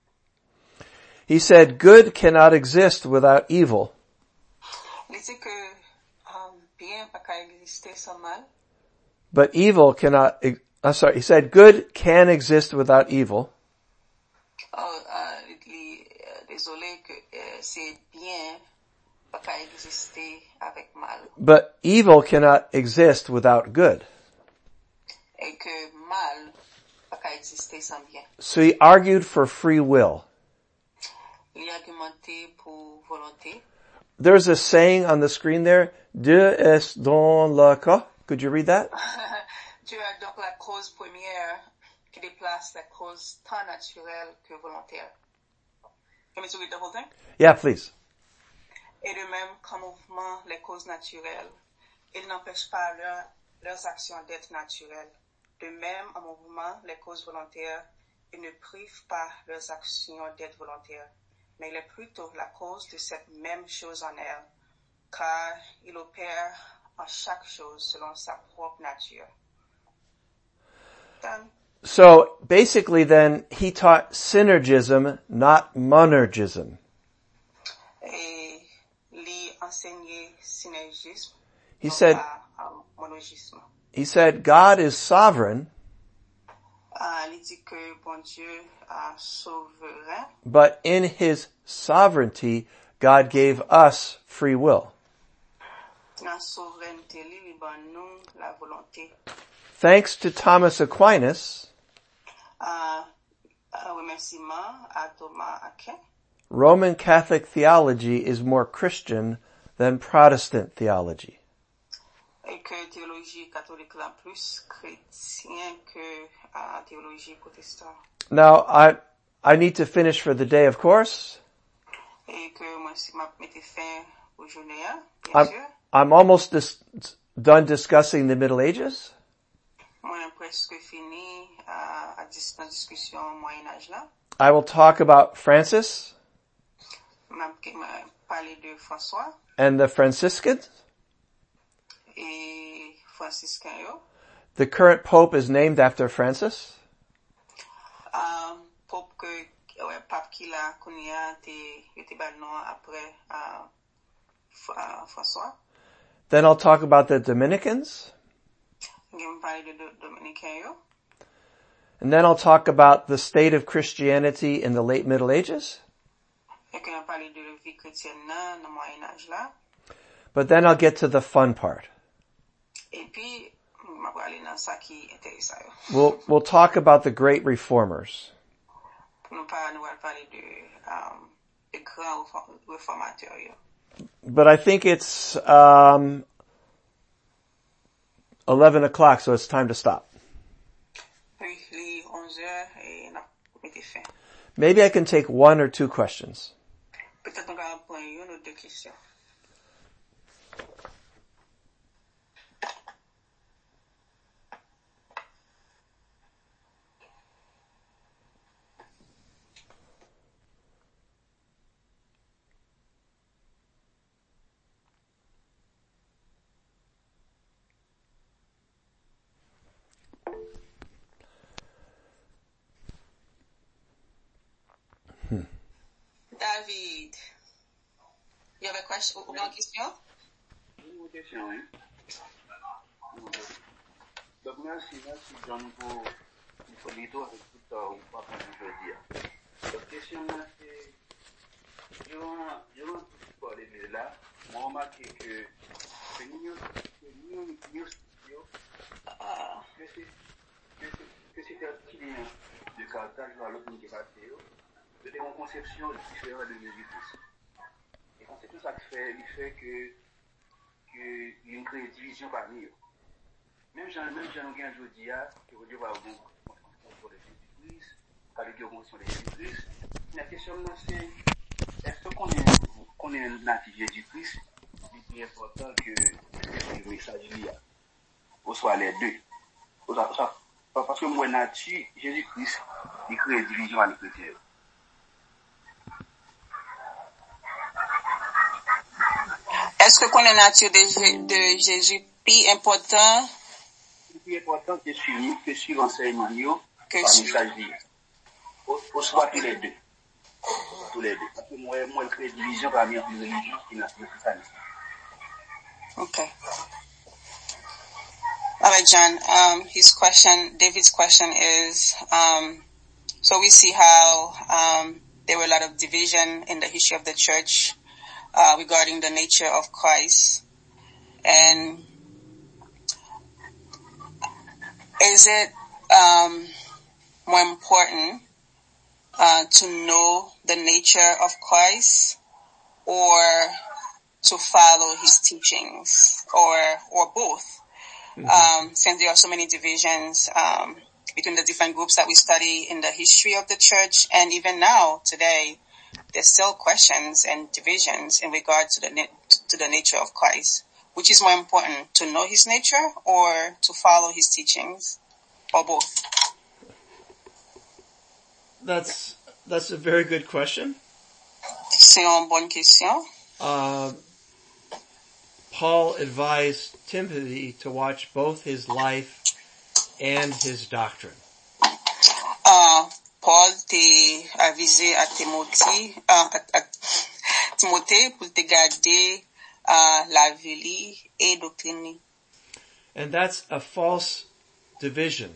He said good cannot exist without evil, Il dit que euh, bien pas qu'à exister sans mal. but evil cannot, I'm sorry, he said good can exist without evil, Oh, euh, il, euh, désolé que euh, c'est bien pas qu'à exister avec mal. but evil cannot exist without good. Et que mal pas qu'à exister sans bien. So he argued for free will. Il a argumenté pour volonté. There's a saying on the screen there, Dieu est dans le cas. Could you read that? Dieu a donc la cause première qui déplace la cause tant naturelle que volontaire. Can we read the whole thing? Yeah, please. Et de même qu'en mouvement, les causes naturelles, ils n'empêchent pas leur, leurs actions d'être naturelles. De même, en mouvement, les causes volontaires, ils ne privent pas leurs actions d'être volontaires, mais il est plutôt la cause de cette même chose en elles, car il opère en chaque chose selon sa propre nature. Done. So basically then, he taught synergism, not monergism. Et lui enseigner synergisme, He non said, pas, um, monogisme. he said God is sovereign, Uh, il dit que bon Dieu est souverain, but in his sovereignty, God gave us free will. la souveraineté lui donne nous la volonté. Thanks to Thomas Aquinas, Uh, un remerciement à Thomas Aquin. Roman Catholic theology is more Christian than Protestant theology. Et que théologie catholique la plus chrétien que uh, théologie protestante. Now, I, I need to finish for the day, of course. Et que moi si m'a mette fin au journée, bien I'm, sûr. I'm almost dis- done discussing the Middle Ages. Moi presque fini uh, à dis- dans discussion au Moyen-Âge là. I will talk about Francis M'a m'a parlé de François and the Franciscans. et franciscain yo. The current Pope is named after Francis. Um, Pope que, ouais, pape qui l'a connu, te, yo te ban nom après, uh, uh, François. Then I'll talk about the Dominicans. Gen parle de do- Dominicain yo. And then I'll talk about the state of Christianity in the late Middle Ages. Et que yon parle de la vie chrétienne nan, nan Moyen-Âge là. But then I'll get to the fun part. Et puis, m'a parle nan sa qui intéressant yo. We'll, we'll talk about the great reformers. Nou pa, nou al parle de, um, de grand réformateur yo. But I think it's, um, eleven o'clock, so it's time to stop. Puis, li onze heures, et n'a, été fait. Maybe I can take one or two questions. Peut-être on va prendre une ou deux questions. David, you have a question? Une question? Une question, hein? Donc, merci, merci, John, pour pour l'idée avec tout ça, ou pas, comme je veux dire. La question, c'est, durant, durant tout ce qu'on est là, moi, remarqué que, que nous, que nous, nous, que c'est, que c'est un client de Carthage à l'autre qui va faire, de des conceptions différentes de Jésus-Christ. Et quand c'est tout ça qui fait, il fait que, que, il y a une vraie division parmi eux. Même si même si on gagne aujourd'hui, que vous devez avoir une conscience de Jésus-Christ, avec une conscience de Jésus-Christ, la question c'est, est-ce qu'on est, qu'on est natif de Jésus-Christ, c'est plus important que le message de l'I A. Ou soit les deux. Parce que moi, natif, Jésus-Christ, il crée une division à l'Écriture. Est-ce que connaître la nature de, de Jésus plus important? Plus important que suivre, que suivre l'enseignement, que suivre message de Au soit tous les deux. Tous les deux. Parce que moi, moi, je crée division parmi les religions qui n'a pas de ça. Okay. All right, John. Um, his question, David's question is, um, so we see how um, there were a lot of division in the history of the church uh, regarding the nature of Christ, and is it um, more important uh, to know the nature of Christ, or to follow his teachings, or or both? Mm-hmm. Um, since there are so many divisions um, between the different groups that we study in the history of the church, and even now today, there's still questions and divisions in regard to the to the nature of Christ. Which is more important, to know his nature or to follow his teachings, or both? That's that's a very good question. C'est une bonne question. Uh, Paul advised Timothy to watch both his life and his doctrine. Uh, Paul te avisé à Timothée, uh, à, à Timothée pour te garder uh, la vie et doctrine. And that's a false division.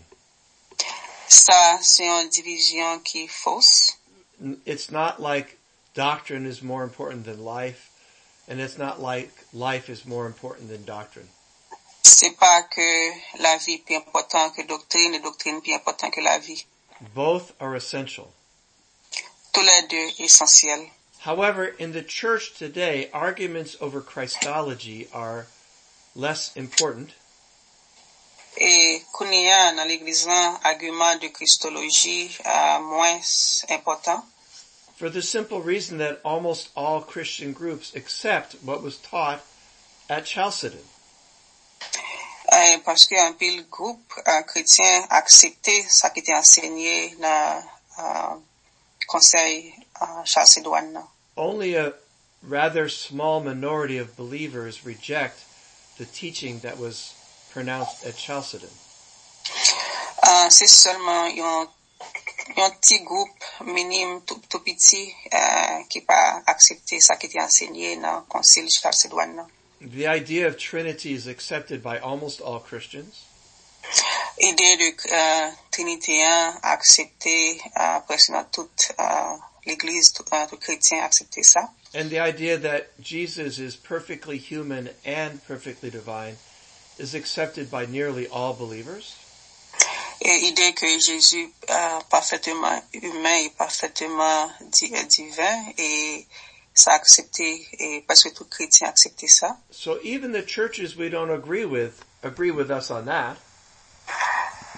Ça, c'est une division qui est fausse. It's not like doctrine is more important than life, and it's not like life is more important than doctrine. C'est pas que la vie est plus importante que doctrine et doctrine plus importante que la vie. Both are essential. Tous les deux essentiels. However, in the church today, arguments over Christology are less important. Et kounia dans l'église là, argument de Christologie uh, moins important. For the simple reason that almost all Christian groups accept what was taught at Chalcedon. Uh, parce que un pile groupe uh, chrétien accepté ça qui était enseigné dans uh, conseil uh, chalcédoine. Only a rather small minority of believers reject the teaching that was pronounced at Chalcedon. Uh, c'est seulement un un petit groupe minime tout, tout petit uh, qui pas accepté ça qui était enseigné dans le concile chalcédoine. The idea of Trinity is accepted by almost all Christians. L'idée de uh, Trinité acceptée uh, presque dans toute uh, l'église, tout, uh, tout chrétien accepté ça. And the idea that Jesus is perfectly human and perfectly divine is accepted by nearly all believers. Et l'idée que Jésus uh, parfaitement humain et parfaitement di- divin et ça accepté et parce que tout chrétien accepté ça. So even the churches we don't agree with agree with us on that.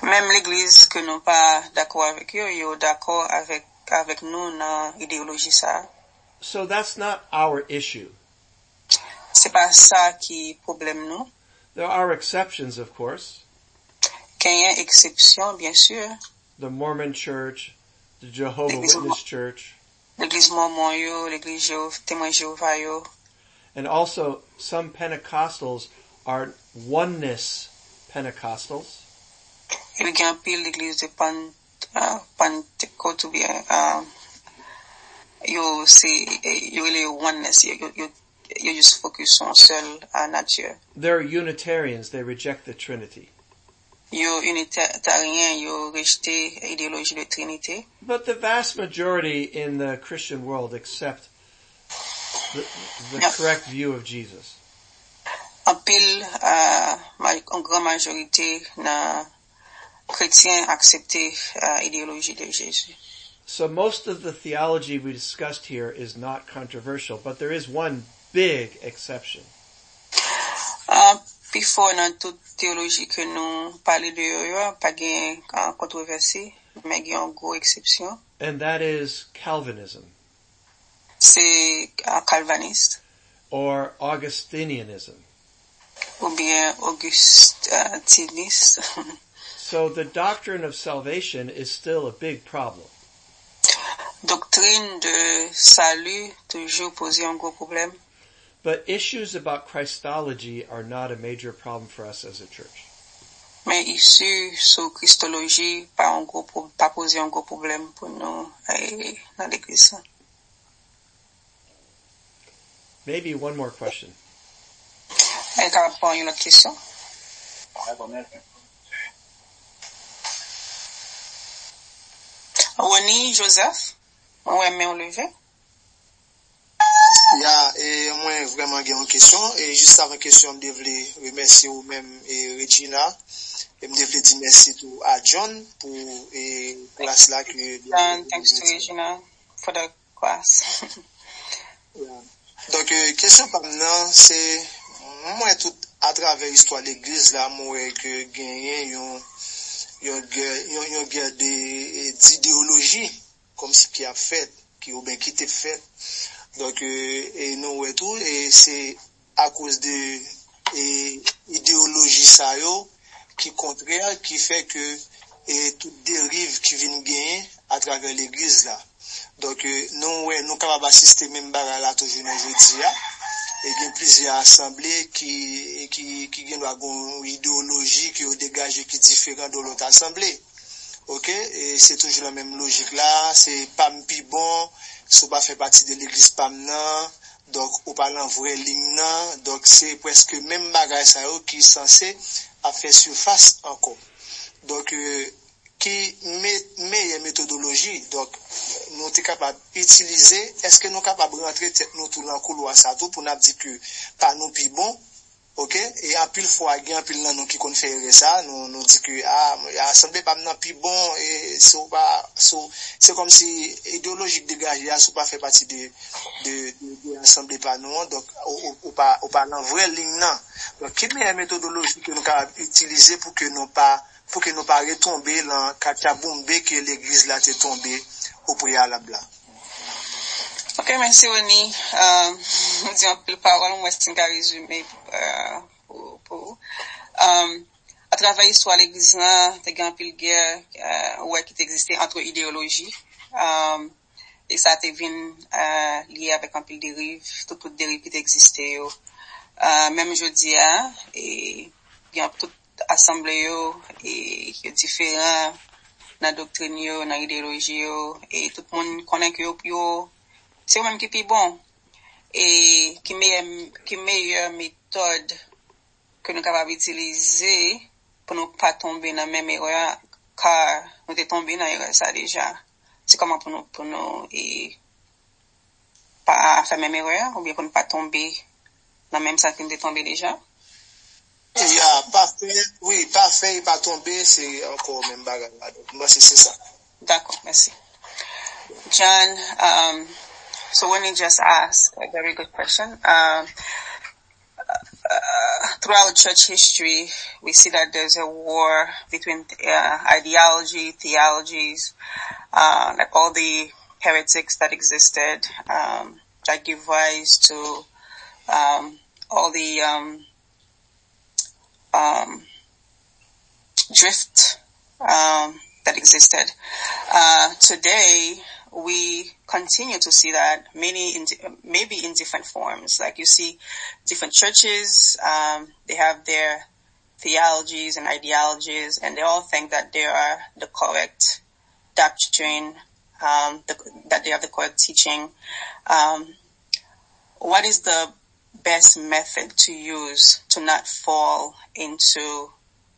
Même l'église que nous pas d'accord avec eux, yo d'accord avec avec nous dans idéologie ça. So that's not our issue. C'est pas ça qui problème nous. There are exceptions, of course. Qu'il y a exception, bien sûr. The Mormon Church, the Jehovah L'église Witness Church. L'église mormon yo, l'église témoin Jéhovah yo. And also, some Pentecostals are oneness Pentecostals. Il y a un pile l'église de Pente, uh, Pentecôte ou bien, um, yo, c'est, yo, les oneness, yo, yo, yo just focus on seul à nature. They're Unitarians, they reject the Trinity. Yo, unitarien, yo, rejeté idéologie de Trinité. But the vast majority in the Christian world accept the, the yeah. correct view of Jesus. En pile, uh, en grande majorité, na chrétiens accepté uh, idéologie de Jésus. So most of the theology we discussed here is not controversial, but there is one big exception. Uh, Before dans toute théologie que nous parlons de yo, pas gain controversie, mais il y a une grosse exception. And that is Calvinism. C'est uh, calviniste. Or Augustinianism. Ou bien augustiniste. So the doctrine of salvation is still a big problem. Doctrine de salut toujours posé un gros problème. But issues about Christology are not a major problem for us as a church. Mais issu sur Christologie pas un gros pas poser un gros problème pour nous eh, dans l'église. Maybe one more question. Est-ce qu'il y a une autre question? Rony Joseph, ouais, mais on levé. Ya, et moi vraiment j'ai une question et juste avant question me devais remercier ou même et Regina et me devais dire merci tout à John pour et classe là que and thanks to Regina for the class. yeah. Donc euh, question par maintenant c'est moi tout à travers l'histoire de l'église là moi que gagner yon yon yon yon guerre d'idéologie comme ce qui a fait qui ou bien qui était fait. Donc, euh, et nous et tout, et c'est à cause de et, idéologie ça yo, qui contraire, qui fait que et toute dérive qui vient gagner à travers l'église là. Donc, euh, nous ouais, nous capables d'assister même bagarre là toujours aujourd'hui là. Et il y a plusieurs assemblées qui qui qui gagnent une idéologie qui ont dégagé qui est différente de l'autre assemblée. OK, et c'est toujours la même logique là, c'est pas plus bon. So pas fait partie de l'église pamnan, donc ou pas en vraie ligne nan, donc c'est presque même bagage ça qui est censé à faire surface encore. Donc euh, qui meilleure méthodologie, donc nous sommes capables d'utiliser, est-ce que nous sommes capables de rentrer nous tout dans le couloir ça tout pour nous dire que pas nous plus bon. OK, et en pile fois gain pile nan nous qui kon faire ça nous nous dit que ah assemblée pas nan plus bon et c'est pas c'est comme si idéologique dégagé ça pas fait partie de de de assemblée pas nous donc ou, ou pas ou pas dans vraie ligne non. Donc quelle meilleure méthodologie que nous capable utiliser pour que nous pas pour que nous pas retomber dans kachaboumbe que l'église là est tombée au préalable là. Ok, merci Rony. Euh, je dis un peu de parole, moi c'est un résumé euh, pour, pour. Euh, à travers l'histoire de l'église, il y a un peu de guerre euh, ouais, qui existait entre idéologies. Euh, et ça a été euh, lié avec un peu de dérive, toute toute dérive qui existait. Euh, même jeudi, hein, et il y a toute assemblée et qui est différent dans la doctrine, dans l'idéologie, et tout le monde connaît que yo c'est même qui est bon et qui meilleure qui meilleure méthode que nous capables d'utiliser pour ne pas tomber dans la même erreur car nous sommes tombés dans l'erreur ça déjà c'est comment pour nous pour nous et pas faire même erreur ou bien pour ne pas tomber dans même ça que nous sommes tombés déjà. Il y a pas fait oui pas fait pas tomber c'est encore même bagarre donc moi c'est ça. D'accord, merci. John um So when he just asked a very good question, uh, uh, throughout church history, we see that there's a war between uh, ideology, theologies, uh, like all the heretics that existed, um, that give rise to um, all the um, um, drift um, that existed. Uh, today, we continue to see that many, in, maybe in different forms. Like you see different churches, um, they have their theologies and ideologies, and they all think that they are the correct doctrine, um, the, that they have the correct teaching. Um, what is the best method to use to not fall into,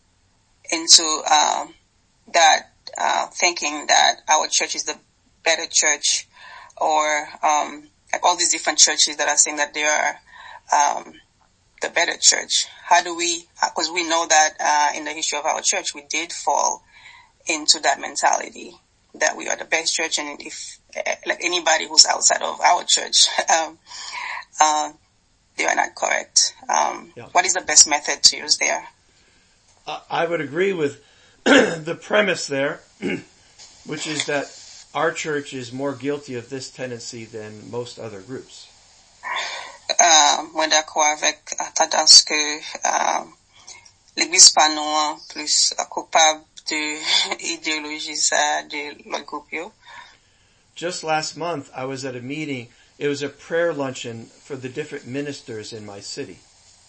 into, um, that, uh, thinking that our church is the better church, or um like all these different churches that are saying that they are um the better church? How do we, because we know that uh in the history of our church we did fall into that mentality that we are the best church, and if like anybody who's outside of our church um uh they are not correct. Um yeah. What is the best method to use there? uh, I would agree with the premise there, which is that our church is more guilty of this tendency than most other groups. Moi d'accord avec tendance que l'église panoan plus coupable de idéologie de l'autre groupe. Just last month I was at a meeting. It was a prayer luncheon for the different ministers in my city.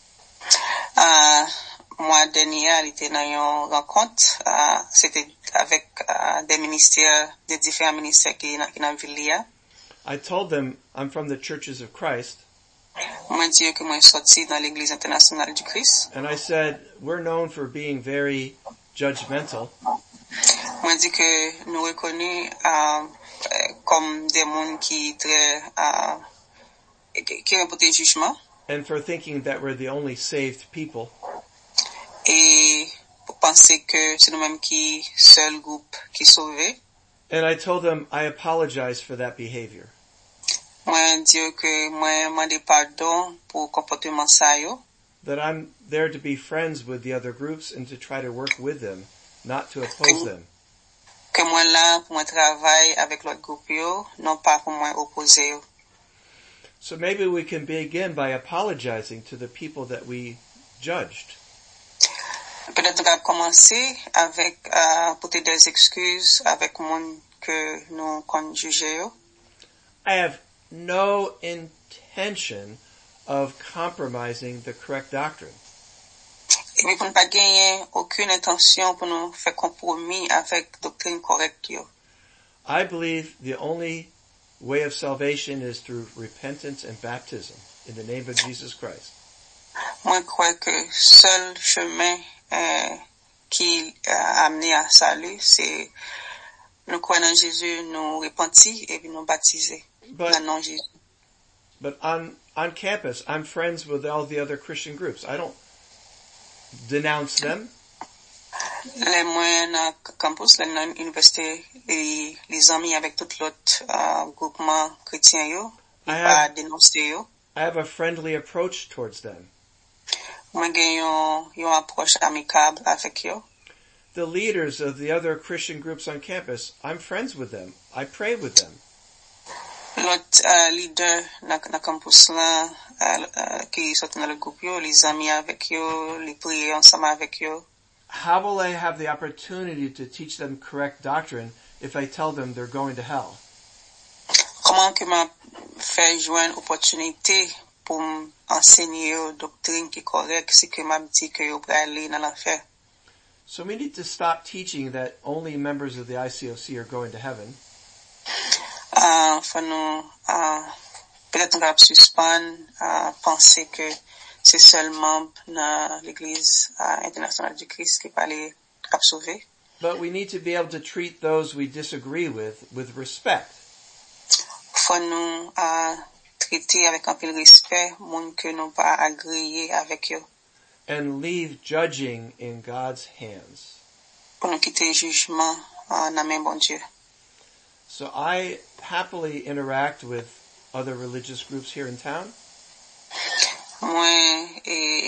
Uh, mois dernier, il était dans une rencontre, uh, c'était avec uh, des ministères, des différents ministères qui sont dans la ville. I told them I'm from the Churches of Christ. Moi dis que moi sorti dans l'Église internationale du Christ. And I said we're known for being very judgmental. Moi dis que nous reconnus um, comme des mondes qui très uh, qui reportent jugement. And for thinking that we're the only saved people. Et pour penser que c'est nous-mêmes qui seul groupe qui sauvé. And I told them I apologize for that behavior. Moi dis que moi demande pardon pour comportement ça yo. That I'm there to be friends with the other groups and to try to work with them, not to oppose them. Que moi là pour moi travailler avec l'autre groupe yo, non pas pour moi opposer yo. So maybe we can begin by apologizing to the people that we judged. Peut-être on va commencer avec euh, porter des excuses avec monde que nous qu'on jugeait. I have no intention of compromising the correct doctrine. Et puis pour ne pas gagner aucune intention pour nous faire compromis avec doctrine correcte yo. I believe the only way of salvation is through repentance and baptism in the name of Jesus Christ. Moi crois que seul chemin euh, qui a amené à salut, c'est nous croire en Jésus, nous repentir et puis nous baptiser dans le nom de Jésus. But on on campus, I'm friends with all the other Christian groups. I don't denounce them. Les moyens dans campus, les dans université, les les amis avec tout l'autre uh, groupement chrétien yo, pas dénoncer yo. I have a friendly approach towards them. Moi gen yon yon approche amicable avec yo. The leaders of the other Christian groups on campus, I'm friends with them. I pray with them. L'autre uh, leader dans dans campus là uh, qui sont dans le groupe yo, les amis avec yo, les prier ensemble avec yo. How will I have the opportunity to teach them correct doctrine if I tell them they're going to hell? Comment que m'a fait joindre opportunité pour enseigner yo doctrine qui correcte si que m'a dit que yo pourrait aller dans l'enfer? So we need to stop teaching that only members of the I C O C are going to heaven. Uh, faut nous, uh, peut-être on va suspendre, uh, penser que c'est seulement dans l'église uh, internationale du Christ qui peut aller sauver. But we need to be able to treat those we disagree with with respect. Faut nous uh, traiter avec un peu de respect monde que nous pas agréer avec eux. And leave judging in God's hands. Pour nous quitter jugement uh, dans main bon Dieu. So I happily interact with other religious groups here in town. Moi et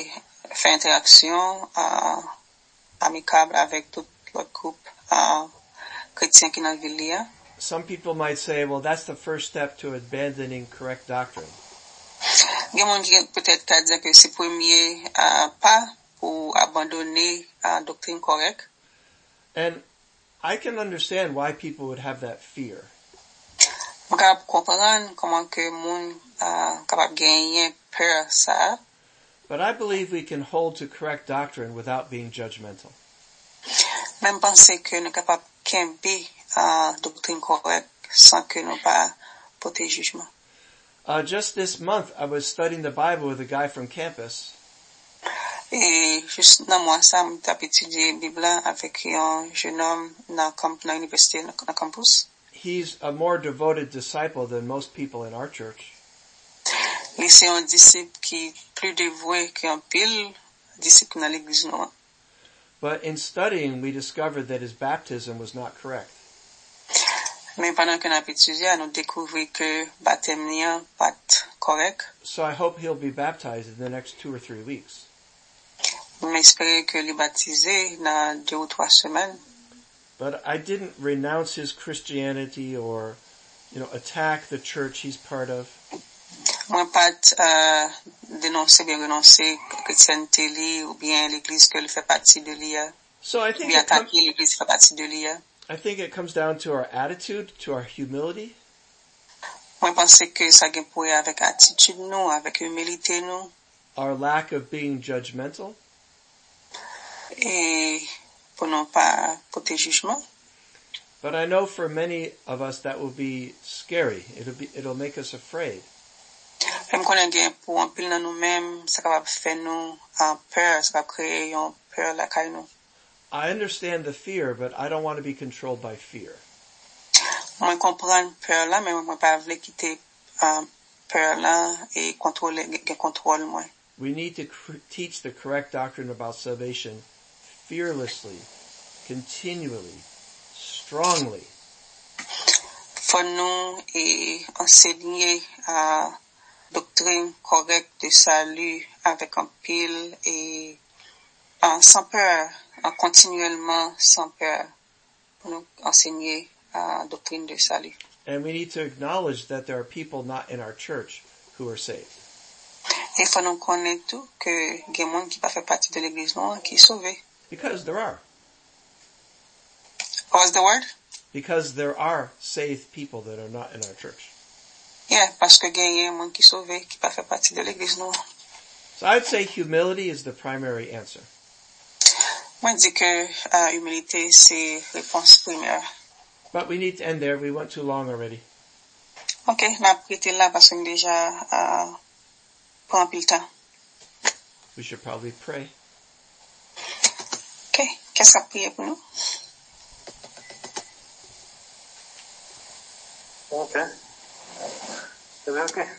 faire interaction uh, amicable avec tout l'autre groupe uh, chrétien qui dans la ville. Some people might say, well, that's the first step to abandoning correct doctrine. Il y a monde qui peut-être qu'à dire que c'est premier uh, pas pour abandonner la uh, doctrine correcte. And I can understand why people would have that fear. Je peux comprendre comment que monde uh, capable gagner peur ça. But I believe we can hold to correct doctrine without being judgmental. Même penser que nous capable camper uh, doctrine correcte sans que nous pas porter jugement. Uh, just this month, I was studying the Bible with a guy from campus. Et juste dans mois ça, j'ai étudié Bible avec un jeune homme dans camp dans l'université dans campus. He's a more devoted disciple than most people in our church. C'est un disciple qui plus dévoué qu'un pile disciple dans l'église nous. But in studying, we discovered that his baptism was not correct. Mais pendant qu'on a étudié, nous découvert que baptême n'est pas correct. So I hope he'll be baptized in the next two or three weeks. J'espère que il est baptisé dans deux ou trois semaines. But I didn't renounce his Christianity or, you know, attack the church he's part of. Moi pas euh, dénoncer bien renoncer chrétienté li ou bien l'église que il fait partie de lui. So I think bien it com- attaquer l'église fait partie de lui. I think it comes down to our attitude, to our humility. Moi pense que ça gagne pour avec attitude nous, avec humilité nous. Our lack of being judgmental. Et pour non pas porter jugement. But I know for many of us that will be scary. It'll be, it'll make us afraid. Même qu'on a gain pour un pile dans nous-mêmes, ça va faire nous en peur, ça va créer une peur la caille nous. I understand the fear, but I don't want to be controlled by fear. Moi comprendre peur là, mais moi pas vouloir quitter euh, peur là et contrôler gain contrôle moi. We need to cr- teach the correct doctrine about salvation fearlessly, continually, strongly. Faut nous et enseigner la doctrine correcte de salut avec un pile et euh, sans peur, euh, continuellement sans peur. Pour nous enseigner la doctrine de salut. And we need to acknowledge that there are people not in our church who are saved. Et faut nous connaître tout que il y a des gens qui pas fait partie de l'église non qui sont sauvés. Because there are. What's the word? Because there are saved people that are not in our church. Yeah, parce que il y a des gens qui sont sauvés qui pas fait partie de l'église non. So I'd say humility is the primary answer. Moi je dis que uh, humilité c'est réponse première. But we need to end there. We went too long already. OK, n'a prêté là parce que déjà uh, prend plus le temps. We should probably pray. OK, qu'est-ce qu'a prié pour nous? OK. C'est bien, OK.